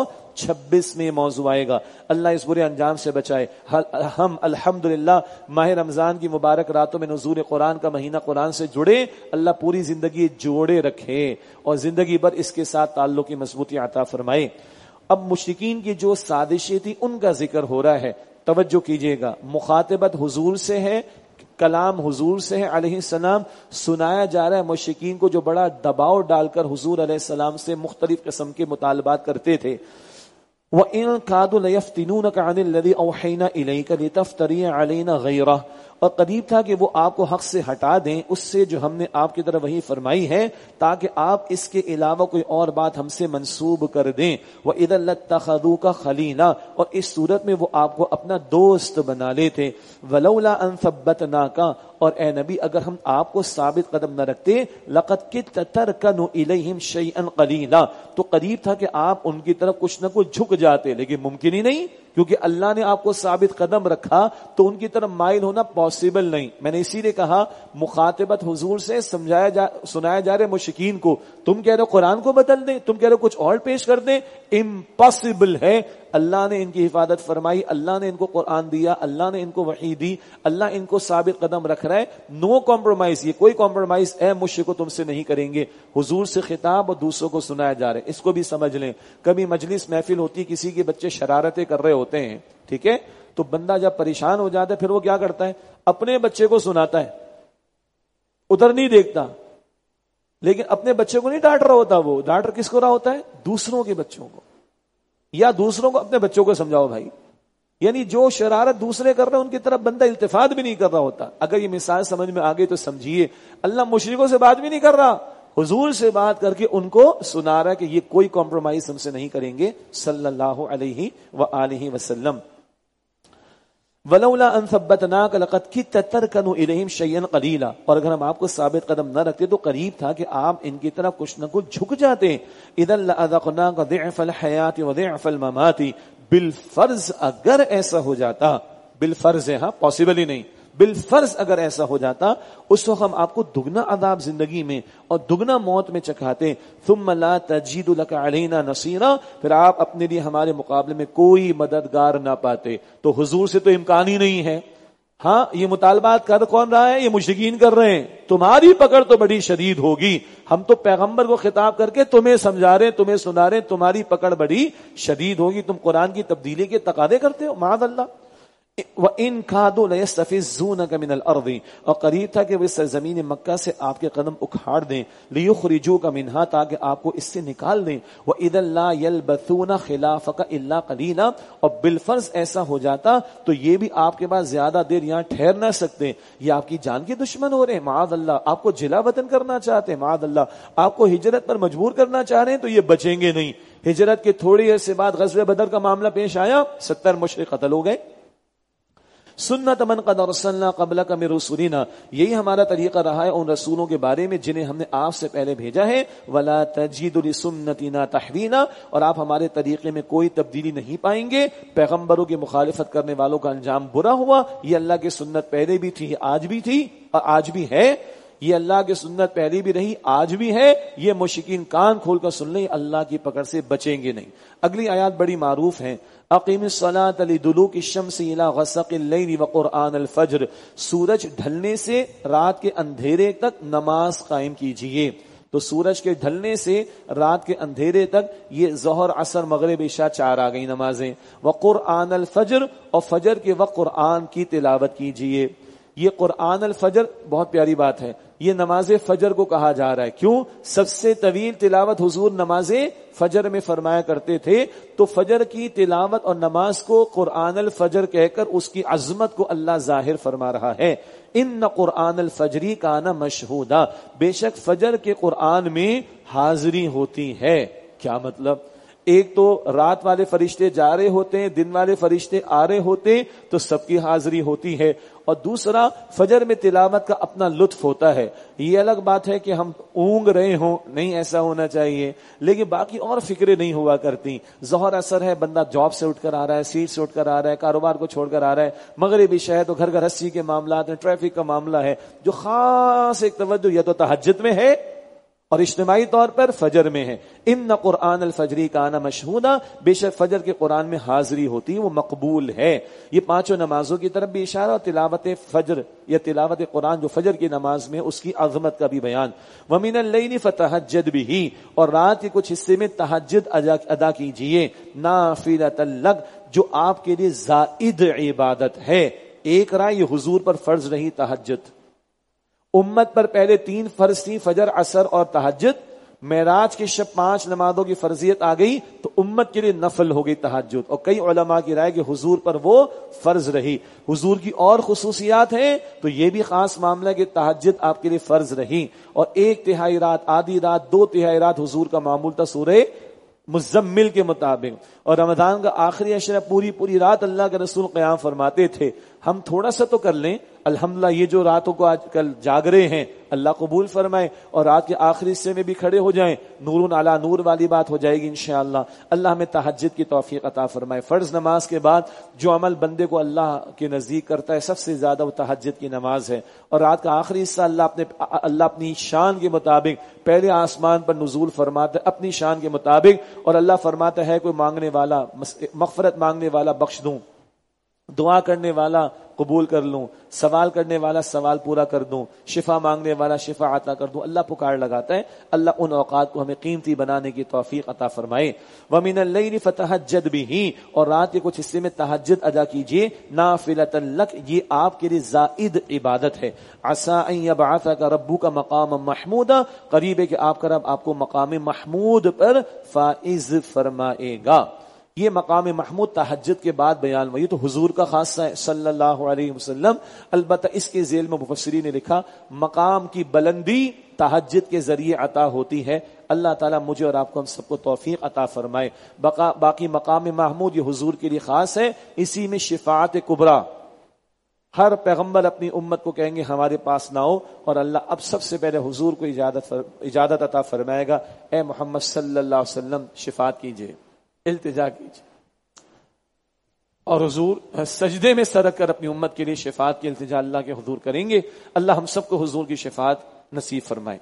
126 میں موضوع آئے گا۔ اللہ اس برے انجام سے بچائے۔ ہم الحمدللہ ماہ رمضان کی مبارک راتوں میں نزول قرآن کا مہینہ قرآن سے جڑے، اللہ پوری زندگی جوڑے رکھے اور زندگی بھر اس کے ساتھ تعلق کی مضبوطی عطا فرمائے۔ اب مشرکین کی جو سازشیں تھی ان کا ذکر ہو رہا ہے، توجہ کیجئے گا، مخاطبت حضور سے ہے، کلام حضور سے ہے علیہ السلام، سنایا جا رہا ہے مشرکین کو جو بڑا دباؤ ڈال کر حضور علیہ السلام سے مختلف قسم کے مطالبات کرتے تھے۔ وَإِن كَادُوا لَيَفْتِنُونَكَ عَنِ الَّذِي أَوْحَيْنَا إِلَيْكَ لِتَفْتَرِيَ عَلَيْنَا غَيْرَهُ، اور قریب تھا کہ وہ آپ کو حق سے ہٹا دیں اس سے جو ہم نے آپ کی طرف وحی فرمائی ہے، تاکہ آپ اس کے علاوہ کوئی اور بات ہم سے منسوب کر دیں۔ وَإِذًا لَاتَّخَذُوكَ خَلِيلًا، اور اس صورت میں وہ آپ کو اپنا دوست بنا لیتے۔ وَلَوْلَا أَن ثَبَّتْنَاكَ، اور اے نبی اگر ہم آپ کو ثابت قدم نہ رکھتے، لَقَدْ كِدتَّ تَرْكَنُ إِلَيْهِمْ شَيْئًا قَلِيلًا، تو قریب تھا کہ آپ ان کی طرف کچھ نہ کچھ جھک جاتے، لیکن ممکن ہی نہیں، کیونکہ اللہ نے آپ کو ثابت قدم رکھا تو ان کی طرف مائل ہونا پاسبل نہیں۔ میں نے اسی لیے کہا مخاطبت حضور سے سنایا جا رہے مشرکین کو، تم کہہ رہے ہو قرآن کو بدل دیں، تم کہہ رہے ہو کچھ اور پیش کر دیں، امپاسبل ہے۔ اللہ نے ان کی حفاظت فرمائی، اللہ نے ان کو قرآن دیا، اللہ نے ان کو وحی دی، اللہ ان کو ثابت قدم رکھ رہا ہے، نو کمپرومائز، یہ کوئی کمپرومائز اے مشرکو تم سے نہیں کریں گے۔ حضور سے خطاب اور دوسروں کو سنایا جا رہا ہے، اس کو بھی سمجھ لیں۔ کبھی مجلس محفل ہوتی، کسی کے بچے شرارتیں کر رہے ہوتے ہیں، ٹھیک ہے، تو بندہ جب پریشان ہو جاتا ہے پھر وہ کیا کرتا ہے، اپنے بچے کو سناتا ہے، ادھر نہیں دیکھتا، لیکن اپنے بچے کو نہیں ڈانٹ رہا ہوتا، وہ ڈانٹ کس کو رہا ہوتا ہے، دوسروں کے بچوں کو، یا دوسروں کو اپنے بچوں کو سمجھاؤ بھائی، یعنی جو شرارت دوسرے کر رہے ہیں ان کی طرف بندہ التفات بھی نہیں کر رہا ہوتا۔ اگر یہ مثال سمجھ میں آ گئی تو سمجھیے اللہ مشرکوں سے بات بھی نہیں کر رہا، حضور سے بات کر کے ان کو سنا رہا ہے کہ یہ کوئی کمپرومائز ہم سے نہیں کریں گے صلی اللہ علیہ وآلہ وسلم۔ ولولا ان ثبتناک لقد كدت تركن اليهم شيئا قليلا، اور اگر ہم آپ کو ثابت قدم نہ رکھتے تو قریب تھا کہ آپ ان کی طرف کچھ نہ کچھ جھک جاتے. اذا لاذقناک ضعف الحیات وضعف الممات، بالفرض اگر ایسا ہو جاتا، بالفرض ہے ہاں، پاسبل ہی نہیں، بالفرض اگر ایسا ہو جاتا اس وقت ہم آپ کو دگنا عذاب زندگی میں اور دگنا موت میں چکھاتے. ثم لا تجد لك علينا نصيرا، پھر آپ اپنے لیے ہمارے مقابلے میں کوئی مددگار نہ پاتے. تو حضور سے تو امکان ہی نہیں ہے. ہاں یہ مطالبات کر کون رہا ہے؟ یہ مشرکین کر رہے ہیں. تمہاری پکڑ تو بڑی شدید ہوگی، ہم تو پیغمبر کو خطاب کر کے تمہیں سمجھا رہے ہیں، تمہیں سنا رہے ہیں، تمہاری پکڑ بڑی شدید ہوگی. تم قرآن کی تبدیلی کے تقاضے کرتے ہو، معاذ اللہ. وَإِن كَادُوا لَيَسْتَفِزُّونَكَ مِنَ الْأَرْضِ، اور قریب تھا کہ وہ سرزمین مکہ سے آپ کے قدم اکھاڑ دیں. لِيُخْرِجُوكَ مِنْهَا، تاکہ آپ کو اس سے نکال دیں. وَإِذًا لَا يَلْبَثُونَ خِلَافَكَ إِلَّا قَلِيلًا، اور بالفرض ایسا ہو جاتا تو یہ بھی آپ کے پاس زیادہ دیر یہاں ٹھہر نہ سکتے. یہ آپ کی جان کے دشمن ہو رہے ہیں معاذ اللہ، آپ کو جلا وطن کرنا چاہتے ہیں معاذ اللہ، آپ کو ہجرت پر مجبور کرنا چاہ رہے ہیں، تو یہ بچیں گے نہیں. ہجرت کے تھوڑی عرصے بعد غزوہ بدر کا معاملہ پیش آیا، 70 مشرک قتل ہو گئے. سنت من قد ارسلنا قبلک من رسولنا، یہی ہمارا طریقہ رہا ہے ان رسولوں کے بارے میں جنہیں ہم نے آپ سے پہلے بھیجا ہے. ولا تجد لسنتنا تحویلا، اور آپ ہمارے طریقے میں کوئی تبدیلی نہیں پائیں گے. پیغمبروں کی مخالفت کرنے والوں کا انجام برا ہوا. یہ اللہ کی سنت پہلے بھی تھی، آج بھی تھی اور آج بھی ہے. یہ اللہ کی سنت پہلی بھی رہی، آج بھی ہے. یہ مشرکین کان کھول کر سن لیں، اللہ کی پکڑ سے بچیں گے نہیں. اگلی آیات بڑی معروف ہیں. اقیم الصلاۃ لدلوک الشمس الی غسق اللیل وقرآن الفجر، سورج ڈھلنے سے رات کے اندھیرے تک نماز قائم کیجیے. تو سورج کے ڈھلنے سے رات کے اندھیرے تک یہ ظہر عصر مغرب عشاء 4 آ گئی نمازیں. وقرآن الفجر، اور فجر کے وقت قرآن کی تلاوت کیجیے. یہ قرآن الفجر بہت پیاری بات ہے، یہ نماز فجر کو کہا جا رہا ہے. کیوں؟ سب سے طویل تلاوت حضور نماز فجر میں فرمایا کرتے تھے. تو فجر کی تلاوت اور نماز کو قرآن الفجر کہہ کر اس کی عظمت کو اللہ ظاہر فرما رہا ہے. ان قرآن الفجری کان مشہودا، بے شک فجر کے قرآن میں حاضری ہوتی ہے. کیا مطلب؟ ایک تو رات والے فرشتے جا رہے ہوتے ہیں، دن والے فرشتے آ رہے ہوتے ہیں، تو سب کی حاضری ہوتی ہے. اور دوسرا فجر میں تلاوت کا اپنا لطف ہوتا ہے. یہ الگ بات ہے کہ ہم اونگ رہے ہوں، نہیں ایسا ہونا چاہیے، لیکن باقی اور فکریں نہیں ہوا کرتی. ظہر اثر ہے، بندہ جاب سے اٹھ کر آ رہا ہے، سیٹ سے اٹھ کر آ رہا ہے، کاروبار کو چھوڑ کر آ رہا ہے. مغربی شہر تو گھر گھرستی کے معاملات ہیں، ٹریفک کا معاملہ ہے. جو خاص ایک توجہ یا تو تہجد میں ہے اور اجتماعی طور پر فجر میں ہے. ان قرآن الفجری کان مشہودا، بے شک فجر کے قرآن میں حاضری ہوتی ہے، وہ مقبول ہے. یہ 5 نمازوں کی طرف بھی اشارہ، اور تلاوت فجر یا تلاوت قرآن جو فجر کی نماز میں اس کی عظمت کا بھی بیان. ومن اللیل فتہجد بہ، اور رات کے کچھ حصے میں تہجد ادا کیجیے. نافلۃ لک، جو آپ کے لیے زائد عبادت ہے. ایک رائے یہ حضور پر فرض رہی تہجد، امت پر پہلے 3 فرض تھی، فجر عصر اور تہجد. معراج کے شب 5 نمازوں کی فرضیت آ گئی تو امت کے لیے نفل ہو گئی تہجد. اور کئی علماء کی رائے کہ حضور پر وہ فرض رہی. حضور کی اور خصوصیات ہیں تو یہ بھی خاص معاملہ ہے کہ تہجد آپ کے لیے فرض رہی. اور 1/3 رات، آدھی رات، 2/3 رات حضور کا معمول تھا سورہ مزمل کے مطابق. اور رمضان کا آخری عشرہ پوری رات اللہ کے رسول قیام فرماتے تھے. ہم تھوڑا سا تو کر لیں الحمدللہ. یہ جو راتوں کو آج کل جاگ رہے ہیں اللہ قبول فرمائے، اور رات کے آخری حصے میں بھی کھڑے ہو جائیں، نور علی نور والی بات ہو جائے گی انشاءاللہ. اللہ ہمیں تہجد کی توفیق عطا فرمائے. فرض نماز کے بعد جو عمل بندے کو اللہ کے نزدیک کرتا ہے سب سے زیادہ وہ تہجد کی نماز ہے. اور رات کا آخری حصہ اللہ اپنی شان کے مطابق پہلے آسمان پر نزول فرماتا ہے اپنی شان کے مطابق. اور اللہ فرماتا ہے کوئی مانگنے والا مغفرت مانگنے والا بخش دوں، دعا کرنے والا قبول کر لوں، سوال کرنے والا سوال پورا کر دوں، شفا مانگنے والا شفا عطا کر دوں. اللہ پکار لگاتا ہے. اللہ ان اوقات کو ہمیں قیمتی بنانے کی توفیق عطا فرمائے. وَمِنَ اللَّيْلِ فَتَهَجَّدْ بِهِ، اور رات کے کچھ حصے میں تہجد ادا کیجیے. نافلۃ لک، یہ آپ کے لیے زائد عبادت ہے. عسیٰ ان یبعثک ربک مقاما محمودا، قریب ہے کہ آپ کا رب آپ کو مقام محمود پر فائز فرمائے گا. یہ مقام محمود تہجد کے بعد بیان ہوا. یہ تو حضور کا خاصہ ہے صلی اللہ علیہ وسلم. البتہ اس کے ذیل میں مفسرین نے لکھا مقام کی بلندی تہجد کے ذریعے عطا ہوتی ہے. اللہ تعالیٰ مجھے اور آپ کو ہم سب کو توفیق عطا فرمائے. باقی مقام محمود یہ حضور کے لیے خاص ہے. اسی میں شفاعت کبریٰ ہر پیغمبر اپنی امت کو کہیں گے ہمارے پاس نہ آؤ، اور اللہ اب سب سے پہلے حضور کو اجازت عطا فرمائے گا، اے محمد صلی اللہ علیہ وسلم شفاعت کیجئے، التجا کیجئے، اور حضور سجدے میں سر رکھ کر اپنی امت کے لیے شفاعت کی التجا اللہ کے حضور کریں گے۔ اللہ ہم سب کو حضور کی شفاعت نصیب فرمائے۔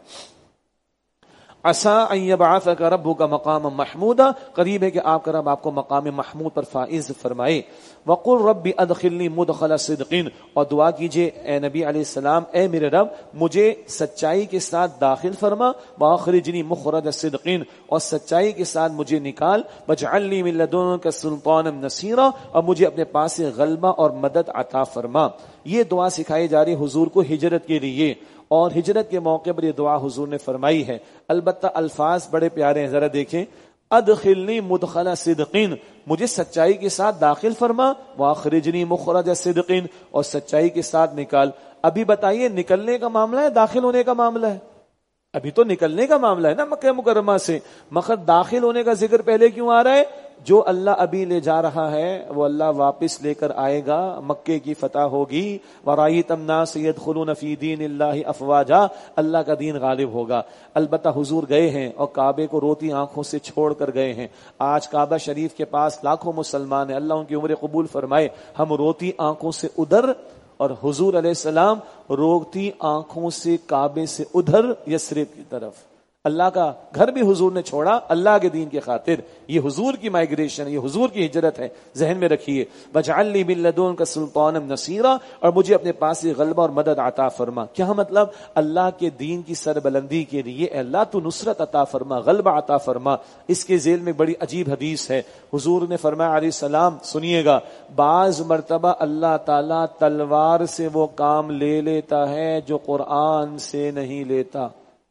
عسیٰ ان یبعثک ربک مقاما محمودا، قریب ہے کہ آپ کا رب آپ کو مقام محمود پر فائز فرمائے۔ وقل رب ادخلنی مدخل صدق، اور دعا کیجئے اے نبی علیہ السلام، اے میرے رب مجھے سچائی کے ساتھ داخل فرما، واخرجنی مخرج صدق، اور سچائی کے ساتھ مجھے نکال، واجعلنی من لدنک سلطانا نصیرا، اور مجھے اپنے پاس سے غلبہ اور مدد عطا فرما۔ یہ دعا سکھائی جا رہی حضور کو ہجرت کے لیے، اور ہجرت کے موقع پر یہ دعا حضور نے فرمائی ہے۔ البتہ الفاظ بڑے پیارے ہیں، ذرا دیکھیں، ادخلنی مدخل صدقین، مجھے سچائی کے ساتھ داخل فرما، واخرجنی مخرج صدقین، اور سچائی کے ساتھ نکال۔ ابھی بتائیے نکلنے کا معاملہ ہے داخل ہونے کا معاملہ ہے؟ ابھی تو نکلنے کا معاملہ ہے نا مکہ مکرمہ سے، مگر داخل ہونے کا ذکر پہلے کیوں آ رہا ہے؟ جو اللہ ابھی لے جا رہا ہے وہ اللہ واپس لے کر آئے گا، مکے کی فتح ہوگی، وَرَأَيْتَ النَّاسَ يَدْخُلُونَ فِي دِينِ اللَّهِ أَفْوَاجًا، اللہ کا دین غالب ہوگا۔ البتہ حضور گئے ہیں اور کعبے کو روتی آنکھوں سے چھوڑ کر گئے ہیں۔ آج کعبہ شریف کے پاس لاکھوں مسلمان ہیں، اللہ ان کی عمر قبول فرمائے۔ ہم روتی آنکھوں سے ادھر، اور حضور علیہ السلام روتی آنکھوں سے کعبے سے ادھر یثرب کی طرف۔ اللہ کا گھر بھی حضور نے چھوڑا اللہ کے دین کی خاطر۔ یہ حضور کی مائگریشن، یہ حضور کی ہجرت ہے، ذہن میں رکھیے۔ وَاجْعَلْنِي مِن لَّدُنْكَ سُلْطَانًا نَصِيرًا، اور مجھے اپنے پاس سے غلبہ اور مدد عطا فرما۔ کیا مطلب؟ اللہ کے دین کی سربلندی کے لیے اے اللہ تو نصرت عطا فرما، غلبہ عطا فرما۔ اس کے ذیل میں بڑی عجیب حدیث ہے، حضور نے فرمایا علیہ السلام، سنیے گا، بعض مرتبہ اللہ تعالیٰ تلوار سے وہ کام لے لیتا ہے جو قرآن سے نہیں لیتا۔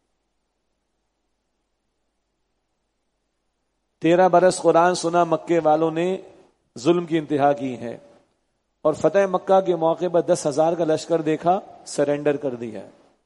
13 برس قرآن سنا مکے والوں نے، ظلم کی انتہا کی ہے، اور فتح مکہ کے موقع پر 10,000 کا لشکر دیکھا، سرنڈر کر دیا۔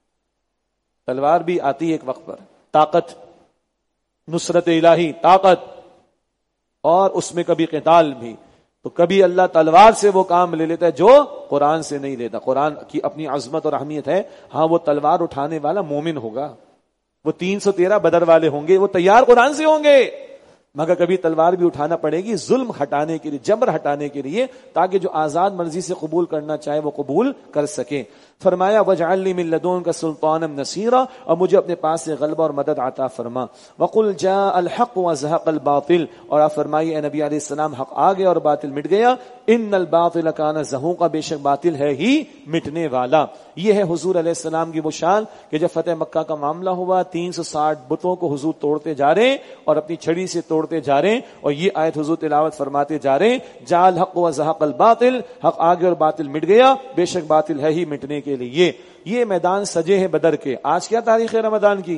تلوار بھی آتی ہے ایک وقت پر، طاقت، نصرت الہی، طاقت، اور اس میں کبھی قتال بھی۔ تو کبھی اللہ تلوار سے وہ کام لے لیتا ہے جو قرآن سے نہیں لیتا۔ قرآن کی اپنی عظمت اور اہمیت ہے، ہاں وہ تلوار اٹھانے والا مومن ہوگا، وہ 313 بدر والے ہوں گے، وہ تیار قرآن سے ہوں گے، مگر کبھی تلوار بھی اٹھانا پڑے گی ظلم ہٹانے کے لیے، جبر ہٹانے کے لیے، تاکہ جو آزاد مرضی سے قبول کرنا چاہے وہ قبول کر سکے۔ فرمایا وَاجْعَلْنِي مِن لَّدُنْكَ سُلْطَانًا نَصِيرًا، اور مجھے اپنے پاس سے غلبہ اور مدد عطا فرما۔ وَقُلْ جَاءَ الْحَقُّ وَزَهَقَ الْبَاطِلُ، اور آپ فرمائیے اے نبی علیہ السلام حق آ گیا اور باطل مٹ گیا۔ ان الباطل کان زہوقا، بے شک باطل ہے ہی مٹنے والا۔ یہ ہے حضور علیہ السلام کی وہ شان کہ جب فتح مکہ کا معاملہ ہوا 360 بتوں کو حضور توڑتے جا رہے ہیں اور اپنی چھڑی سے توڑتے جا رہے ہیں، اور یہ آیت حضور تلاوت فرماتے جا رہے ہیں، جاء الحق وزهق الباطل، حق آ گیا اور باطل مٹ گیا، بے شک باطل ہے ہی مٹنے کے لیے۔ یہ میدان سجے ہیں بدر کے۔ آج کیا تاریخ ہے رمضان کی؟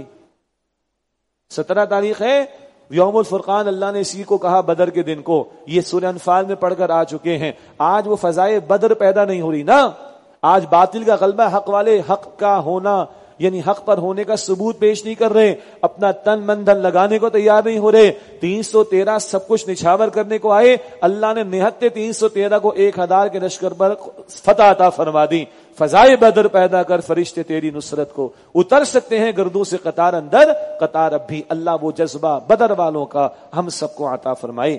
17 تاریخ ہے، یوم الفرقان، اللہ نے اسی کو کہا بدر کے دن کو، یہ سورہ انفال میں پڑھ کر آ چکے ہیں۔ آج وہ فضائے بدر پیدا نہیں ہو رہی نا، آج باطل کا غلبہ، حق والے حق کا ہونا یعنی حق پر ہونے کا ثبوت پیش نہیں کر رہے، اپنا تن من دھن لگانے کو تیار نہیں ہو رہے۔ 313 سب کچھ نچھاور کرنے کو آئے، اللہ نے نہتے 313 کو 1000 کے لشکر پر فتح عطا فرما دی۔ فضائے بدر پیدا کر فرشتے تیری نصرت کو اتر سکتے ہیں گردوں سے قطار اندر قطار اب بھی۔ اللہ وہ جذبہ بدر والوں کا ہم سب کو عطا فرمائے۔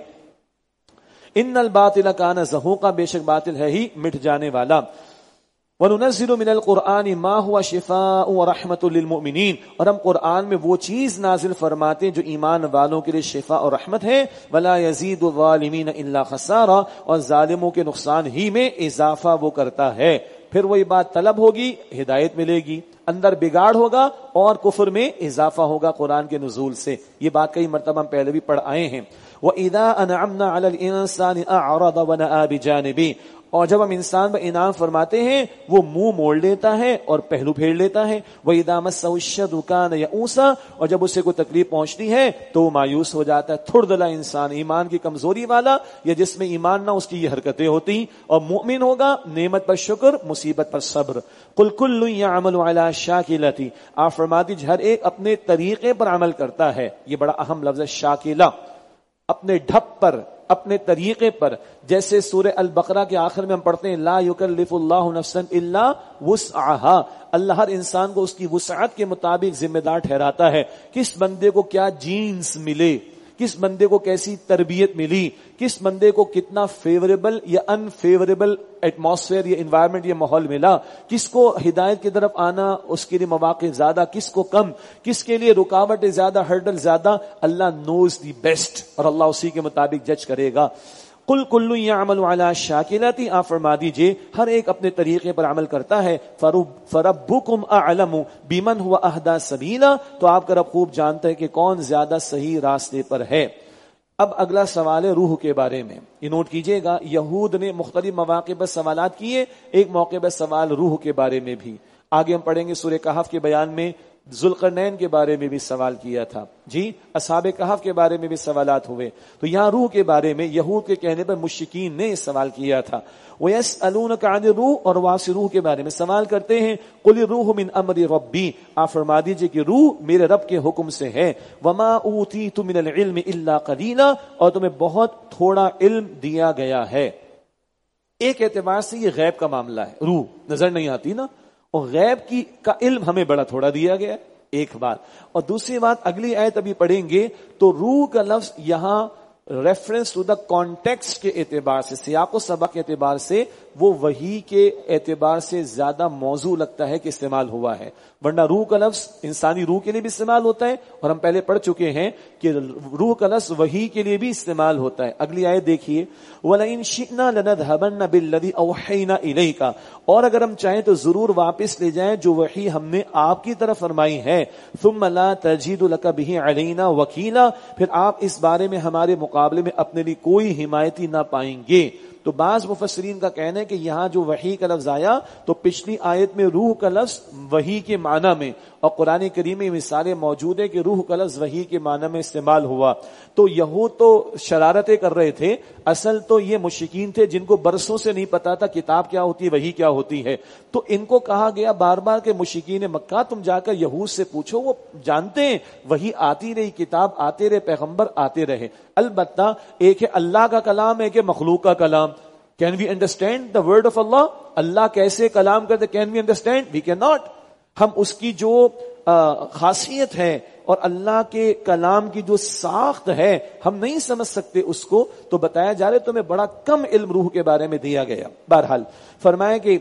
ان الباطل کان زہوقا، بے شک باطل ہے ہی مٹ جانے والا۔ وَنُنَزِّلُ مِنَ الْقُرْآنِ مَا هُوَ شِفَاءٌ وَرَحْمَةٌ لِّلْمُؤْمِنِينَ، اور ہم قرآن میں وہ چیز نازل فرماتے ہیں جو ایمان والوں کے لیے شفا اور رحمت ہے۔ وَلَا يَزِيدُ الظَّالِمِينَ إِلَّا خَسَارًا، اور ظالموں کے نقصان ہی میں اضافہ وہ کرتا ہے۔ پھر وہی بات طلب ہوگی، ہدایت ملے گی، اندر بگاڑ ہوگا اور کفر میں اضافہ ہوگا قرآن کے نزول سے۔ یہ بات کئی مرتبہ ہم پہلے بھی پڑھ آئے ہیں۔ وَإِذَا أَنْعَمْنَا عَلَى الْإِنسَانِ أَعْرَضَ وَنَأَىٰ بِجَانِبِهِ، اور جب ہم انسان پر انعام فرماتے ہیں وہ منہ موڑ لیتا ہے اور پہلو پھیر لیتا ہے۔ وَإِذَا مَسَّهُ الشَّرُّ كَانَ يَئُوسًا، اور جب اسے کوئی تکلیف پہنچتی ہے تو وہ مایوس ہو جاتا ہے۔ تھڑ دلا انسان، ایمان کی کمزوری والا یا جس میں ایمان نہ، اس کی یہ حرکتیں ہوتی۔ اور مومن ہوگا نعمت پر شکر، مصیبت پر صبر۔ قُلْ كُلٌّ يَعْمَلُ عَلَىٰ شَاكِلَتِهِ، آپ فرماتی ہر ایک اپنے طریقے پر عمل کرتا ہے۔ یہ بڑا اہم لفظ ہے، شاکلہ، اپنے ڈھب پر، اپنے طریقے پر. جیسے سورہ البقرہ کے آخر میں ہم پڑھتے ہیں لا یکلف اللہ نفسا الا وسعها، اللہ ہر انسان کو اس کی وسعت کے مطابق ذمہ دار ٹھہراتا ہے. کس بندے کو کیا جینز ملے، کس بندے کو کیسی تربیت ملی، کس بندے کو کتنا فیوریبل یا انفیوریبل ایٹماسفیئر یا انوائرمنٹ یا ماحول ملا، کس کو ہدایت کی طرف آنا اس کے لیے مواقع زیادہ، کس کو کم، کس کے لیے رکاوٹیں زیادہ، ہرڈل زیادہ. اللہ نوز دی بیسٹ، اور اللہ اسی کے مطابق جج کرے گا. قل کل یعمل علی شاکلتی، آپ فرما دیجئے ہر ایک اپنے طریقے پر عمل کرتا ہے. فربکم اعلم بمن هو اہدی سبیلا، تو آپ کا رب خوب جانتا ہے کہ کون زیادہ صحیح راستے پر ہے. اب اگلا سوال ہے روح کے بارے میں. یہ نوٹ کیجئے گا، یہود نے مختلف مواقع پر سوالات کیے، ایک موقع پر سوال روح کے بارے میں بھی. آگے ہم پڑھیں گے سورہ کہف کے بیان میں ذوالقرنین کے بارے میں بھی سوال کیا تھا، جی اصحاب کہف کے بارے میں بھی سوالات ہوئے. تو یہاں روح کے بارے میں یہود کے کہنے پر مشرکین نے سوال کیا تھا. وَيَسْأَلُونَكَ عَنِ الرُّوحِ، اور واپس روح کے بارے میں سوال کرتے ہیں. قُلِ الرُّوحُ مِنْ أَمْرِ رَبِّي، آپ فرما دیجئے کہ روح میرے رب کے حکم سے ہے. وَمَا أُوتِيتُ مِنَ الْعِلْمِ إِلَّا قَلِيلًا، اور تمہیں بہت تھوڑا علم دیا گیا ہے. ایک اعتبار سے یہ غیب کا معاملہ ہے، روح نظر نہیں آتی نا، اور غیب کی کا علم ہمیں بڑا تھوڑا دیا گیا ہے، ایک بات. اور دوسری بات اگلی آیت ابھی پڑھیں گے تو روح کا لفظ یہاں ریفرنس ٹو دا کانٹیکسٹ کے اعتبار سے، سیاق و سبق کے اعتبار سے وہ وحی کے اعتبار سے زیادہ موضوع لگتا ہے کہ استعمال ہوا ہے. ورنہ روح کا لفظ انسانی روح کے لیے بھی استعمال ہوتا ہے، اور ہم پہلے پڑھ چکے ہیں کہ روح کا لفظ وحی کے لیے بھی استعمال ہوتا ہے. اگلی آیت دیکھیے، وَلَئِن شِئْنَا لَنَذْهَبَنَّ بِالَّذِي أَوْحَيْنَا إِلَيْكَ، اور اگر ہم چاہیں تو ضرور واپس لے جائیں جو وحی ہم نے آپ کی طرف فرمائی ہے. ثُمَّ لَا تَجِدُ لَكَ بِهِ عَلَيْنَا وَكِيلًا، پھر آپ اس بارے میں ہمارے مقابلے میں اپنے لیے کوئی حمایتی نہ پائیں گے. تو بعض مفسرین کا کہنا ہے کہ یہاں جو وحی کا لفظ آیا تو پچھلی آیت میں روح کا لفظ وحی کے معنی میں، اور قرآن کریم میں مثالیں موجود ہیں کہ روح کا لفظ وحی کے معنی میں استعمال ہوا. تو یہود تو شرارتیں کر رہے تھے، اصل تو یہ مشرکین تھے جن کو برسوں سے نہیں پتا تھا کتاب کیا ہوتی ہے، وحی کیا ہوتی ہے. تو ان کو کہا گیا بار بار کہ مشرکین مکہ تم جا کر یہود سے پوچھو، وہ جانتے ہیں وحی آتی رہی، کتاب آتے رہے، پیغمبر آتے رہے. البتہ ایک ہے اللہ کا کلام، ایک ہے مخلوق کا کلام. Can we understand the word of Allah؟ اللہ کیسے کلام کرتے، can we understand؟ we cannot. ہم اس کی جو خاصیت ہے اور اللہ کے کلام کی جو ساخت ہے ہم نہیں سمجھ سکتے اس کو. تو بتایا جا رہا ہے تمہیں بڑا کم علم روح کے بارے میں دیا گیا. بہرحال فرمایا کہ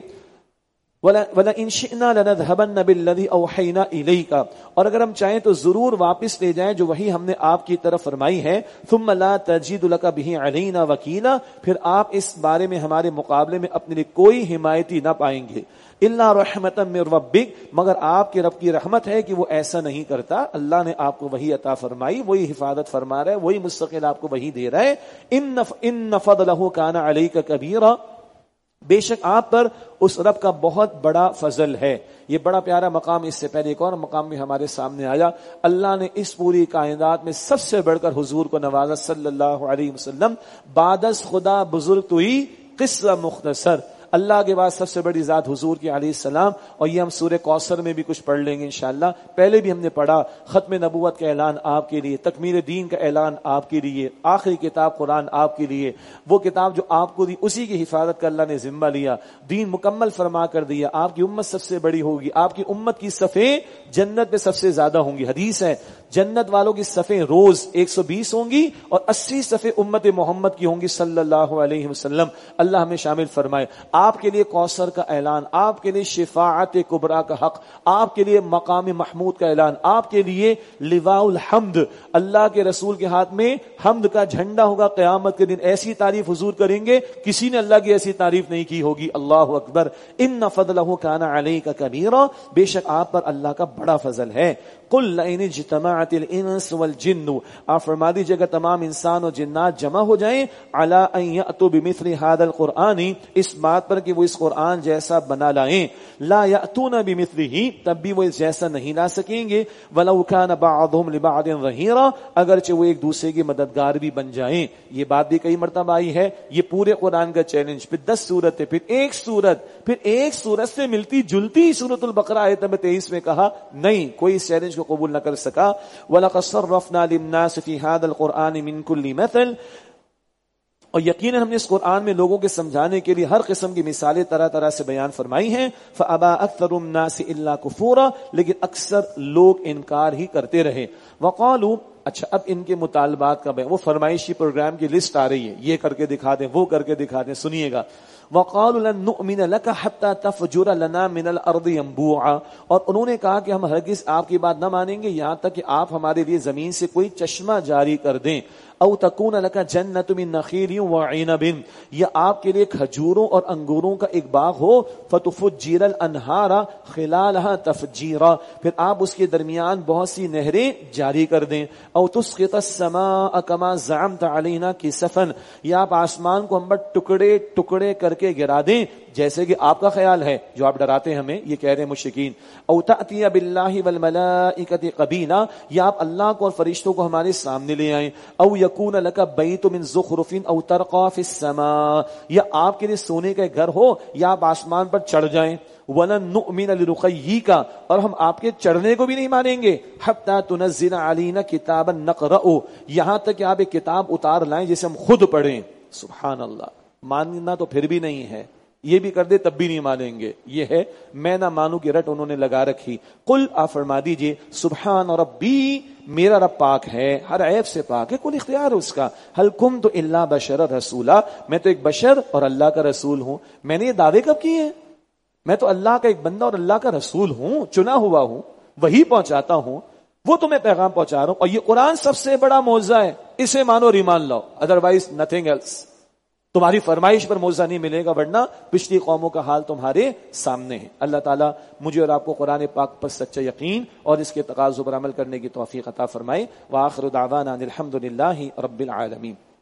وَلَئِن شِئْنَا لَنَذْهَبَنَّ بِالَّذِي أَوْحَيْنَا إِلَيْكَ، اور اگر ہم چاہیں تو ضرور واپس لے جائیں جو وحی ہم نے آپ کی طرف فرمائی ہے. ثُمَّ لَا تَجِدُ لَكَ بِهِ عَلَيْنَا وَكِيلًا، پھر آپ اس بارے میں ہمارے مقابلے میں اپنے لیے کوئی حمایتی نہ پائیں گے. إِلَّا رَحْمَةً مِّن رَبِّكَ، مگر آپ کے رب کی رحمت ہے کہ وہ ایسا نہیں کرتا. اللہ نے آپ کو وحی عطا فرمائی، وہی حفاظت فرما رہا ہے، وہی مستقل آپ کو وحی دے رہا ہے. إِنَّ فَضْلَهُ كَانَ عَلَيْكَ كَبِيرًا، بے شک آپ پر اس رب کا بہت بڑا فضل ہے. یہ بڑا پیارا مقام. اس سے پہلے ایک اور مقام بھی ہمارے سامنے آیا. اللہ نے اس پوری کائنات میں سب سے بڑھ کر حضور کو نوازا صلی اللہ علیہ وسلم. بعد از خدا بزرگ تو ہی قصہ مختصر، اللہ کے بعد سب سے بڑی ذات حضور کی علیہ السلام. اور یہ ہم سورہ کوثر میں بھی کچھ پڑھ لیں گے انشاءاللہ. پہلے بھی ہم نے پڑھا ختم نبوت کا اعلان آپ کے لیے، تکمیل دین کا اعلان آپ کے لیے، آخری کتاب قرآن آپ کے لیے، وہ کتاب جو آپ کو دی اسی کی حفاظت کا اللہ نے ذمہ لیا، دین مکمل فرما کر دیا. آپ کی امت سب سے بڑی ہوگی، آپ کی امت کی صفیں جنت میں سب سے زیادہ ہوں گی. حدیث ہے جنت والوں کی صفیں روز 120 ہوں گی اور 80 صفیں امت محمد کی ہوں گی صلی اللہ علیہ وسلم. اللہ ہمیں شامل فرمائے. آپ کے لیے کوثر کا اعلان، آپ کے لیے شفاعت کبریٰ کا حق، آپ کے لیے مقام محمود کا اعلان، آپ کے لیے لواء الحمد، اللہ کے رسول کے ہاتھ میں حمد کا جھنڈا ہوگا قیامت کے دن. ایسی تعریف حضور کریں گے کسی نے اللہ کی ایسی تعریف نہیں کی ہوگی. اللہ اکبر. ان فضلہ کان علیک کبیرا، بے شک آپ پر اللہ کا بڑا فضل ہے. قل لئن اجتمعت الانس والجن، آپ فرما دیجیے اگر تمام انسان اور جنات جمع ہو جائیں علی ان یأتوا بمثل هذا القرآن، اس بات پر کہ وہ اس قرآن جیسا بنا لائیں، لا یأتون بمثلہ، تب بھی وہ اس جیسا نہیں لا سکیں گے. ولو کان بعضهم لبعض ظہیرا، اگرچہ وہ ایک دوسرے کے مددگار بھی بن جائیں. یہ بات بھی کئی مرتبہ آئی ہے. یہ پورے قرآن کا چیلنج. پھر 10 سورتیں، پھر ایک سورت سے ملتی جلتی سورۃ البقرہ آیت نمبر 23 میں کہا نہیں، کوئی اس چیلنج کو قبول نہ کر سکا. وَلَقَدْ صَرَّفْنَا لِلنَّاسِ فِي هَذَا الْقُرْآنِ مِنْ كُلِّ مَثَلٍ، اور یقیناً ہم نے اس قرآن میں لوگوں کے سمجھانے کے لیے ہر قسم کی مثالیں طرح طرح سے بیان فرمائی ہیں. فَأَبَى أَكْثَرُ النَّاسِ إِلَّا كُفُورًا، لیکن اکثر لوگ انکار ہی کرتے رہے. وَقَالُوا، اچھا اب ان کے مطالبات کا بیان، وہ فرمائشی پروگرام کی لسٹ آ رہی ہے، یہ کر کے دکھا دیں، وہ کر کے دکھا دیں، سنیے گا. وَقَالُوا لَن نُؤْمِنَ لَكَ حَتَّى تَفْجُرَ لَنَا مِنَ الْأَرْضِ يَنبُوعًا، اور انہوں نے کہا کہ ہم ہرگز آپ کی بات نہ مانیں گے یہاں تک کہ آپ ہمارے لیے زمین سے کوئی چشمہ جاری کر دیں. او تکون لک جنت من نخیل وعنب، یا آپ کے لیے کھجوروں اور انگوروں کا ایک باغ ہو. فتفجر الانہار خلالها تفجیرا، پھر آپ اس کے درمیان بہت سی نہریں جاری کر دیں. او تسقط السماء كما زعمت علينا كسفا، یا آپ آسمان کو ہم پر ٹکڑے ٹکڑے کر کے گرا دیں جیسے کہ آپ کا خیال ہے، جو آپ ڈراتے ہیں ہمیں، یہ کہہ رہے ہیں مشرکین. او تأتی باللہ والملائکۃ قبیلا، یا آپ اللہ کو اور فرشتوں کو ہمارے سامنے لے آئیں. او یکون لک بیت من زخرف او ترقى فی السماء، یا آپ کے لیے سونے کا گھر ہو یا آپ آسمان پر چڑھ جائیں. وَلَن نُؤْمِنَ لِرُقَيِّكَ، اور ہم آپ کے چڑھنے کو بھی نہیں مانیں گے. حَتَّى تُنَزِّلَ عَلَيْنَا كِتَابًا نَقْرَؤُ، یہاں تک کہ آپ ایک کتاب اتار لائیں جسے ہم خود پڑھیں. سبحان اللہ، ماننا تو پھر بھی نہیں ہے، یہ بھی کر دے تب بھی نہیں مانیں گے. یہ ہے میں نہ مانوں کی رٹ انہوں نے لگا رکھی. قل، آپ فرما دیجئے، سبحان ربی، میرا رب پاک ہے، ہر عیب سے پاک ہے، کل اختیار ہے اس کا. هل كنت الا بشرا رسولا، میں تو ایک بشر اور اللہ کا رسول ہوں. میں نے یہ دعوے کب کیے ہیں؟ میں تو اللہ کا ایک بندہ اور اللہ کا رسول ہوں، چنا ہوا ہوں، وہی پہنچاتا ہوں، وہ تمہیں پیغام پہنچا رہا ہوں. اور یہ قرآن سب سے بڑا معجزہ ہے، اسے مانو اور ایمان لاؤ، ادروائز نتھنگ ایلس. تمہاری فرمائش پر معجزہ نہیں ملے گا، ورنہ پچھلی قوموں کا حال تمہارے سامنے ہے. اللہ تعالیٰ مجھے اور آپ کو قرآن پاک پر سچا یقین اور اس کے تقاضوں پر عمل کرنے کی توفیق عطا فرمائے. وآخر دعوانا الحمد للہ رب العالمین.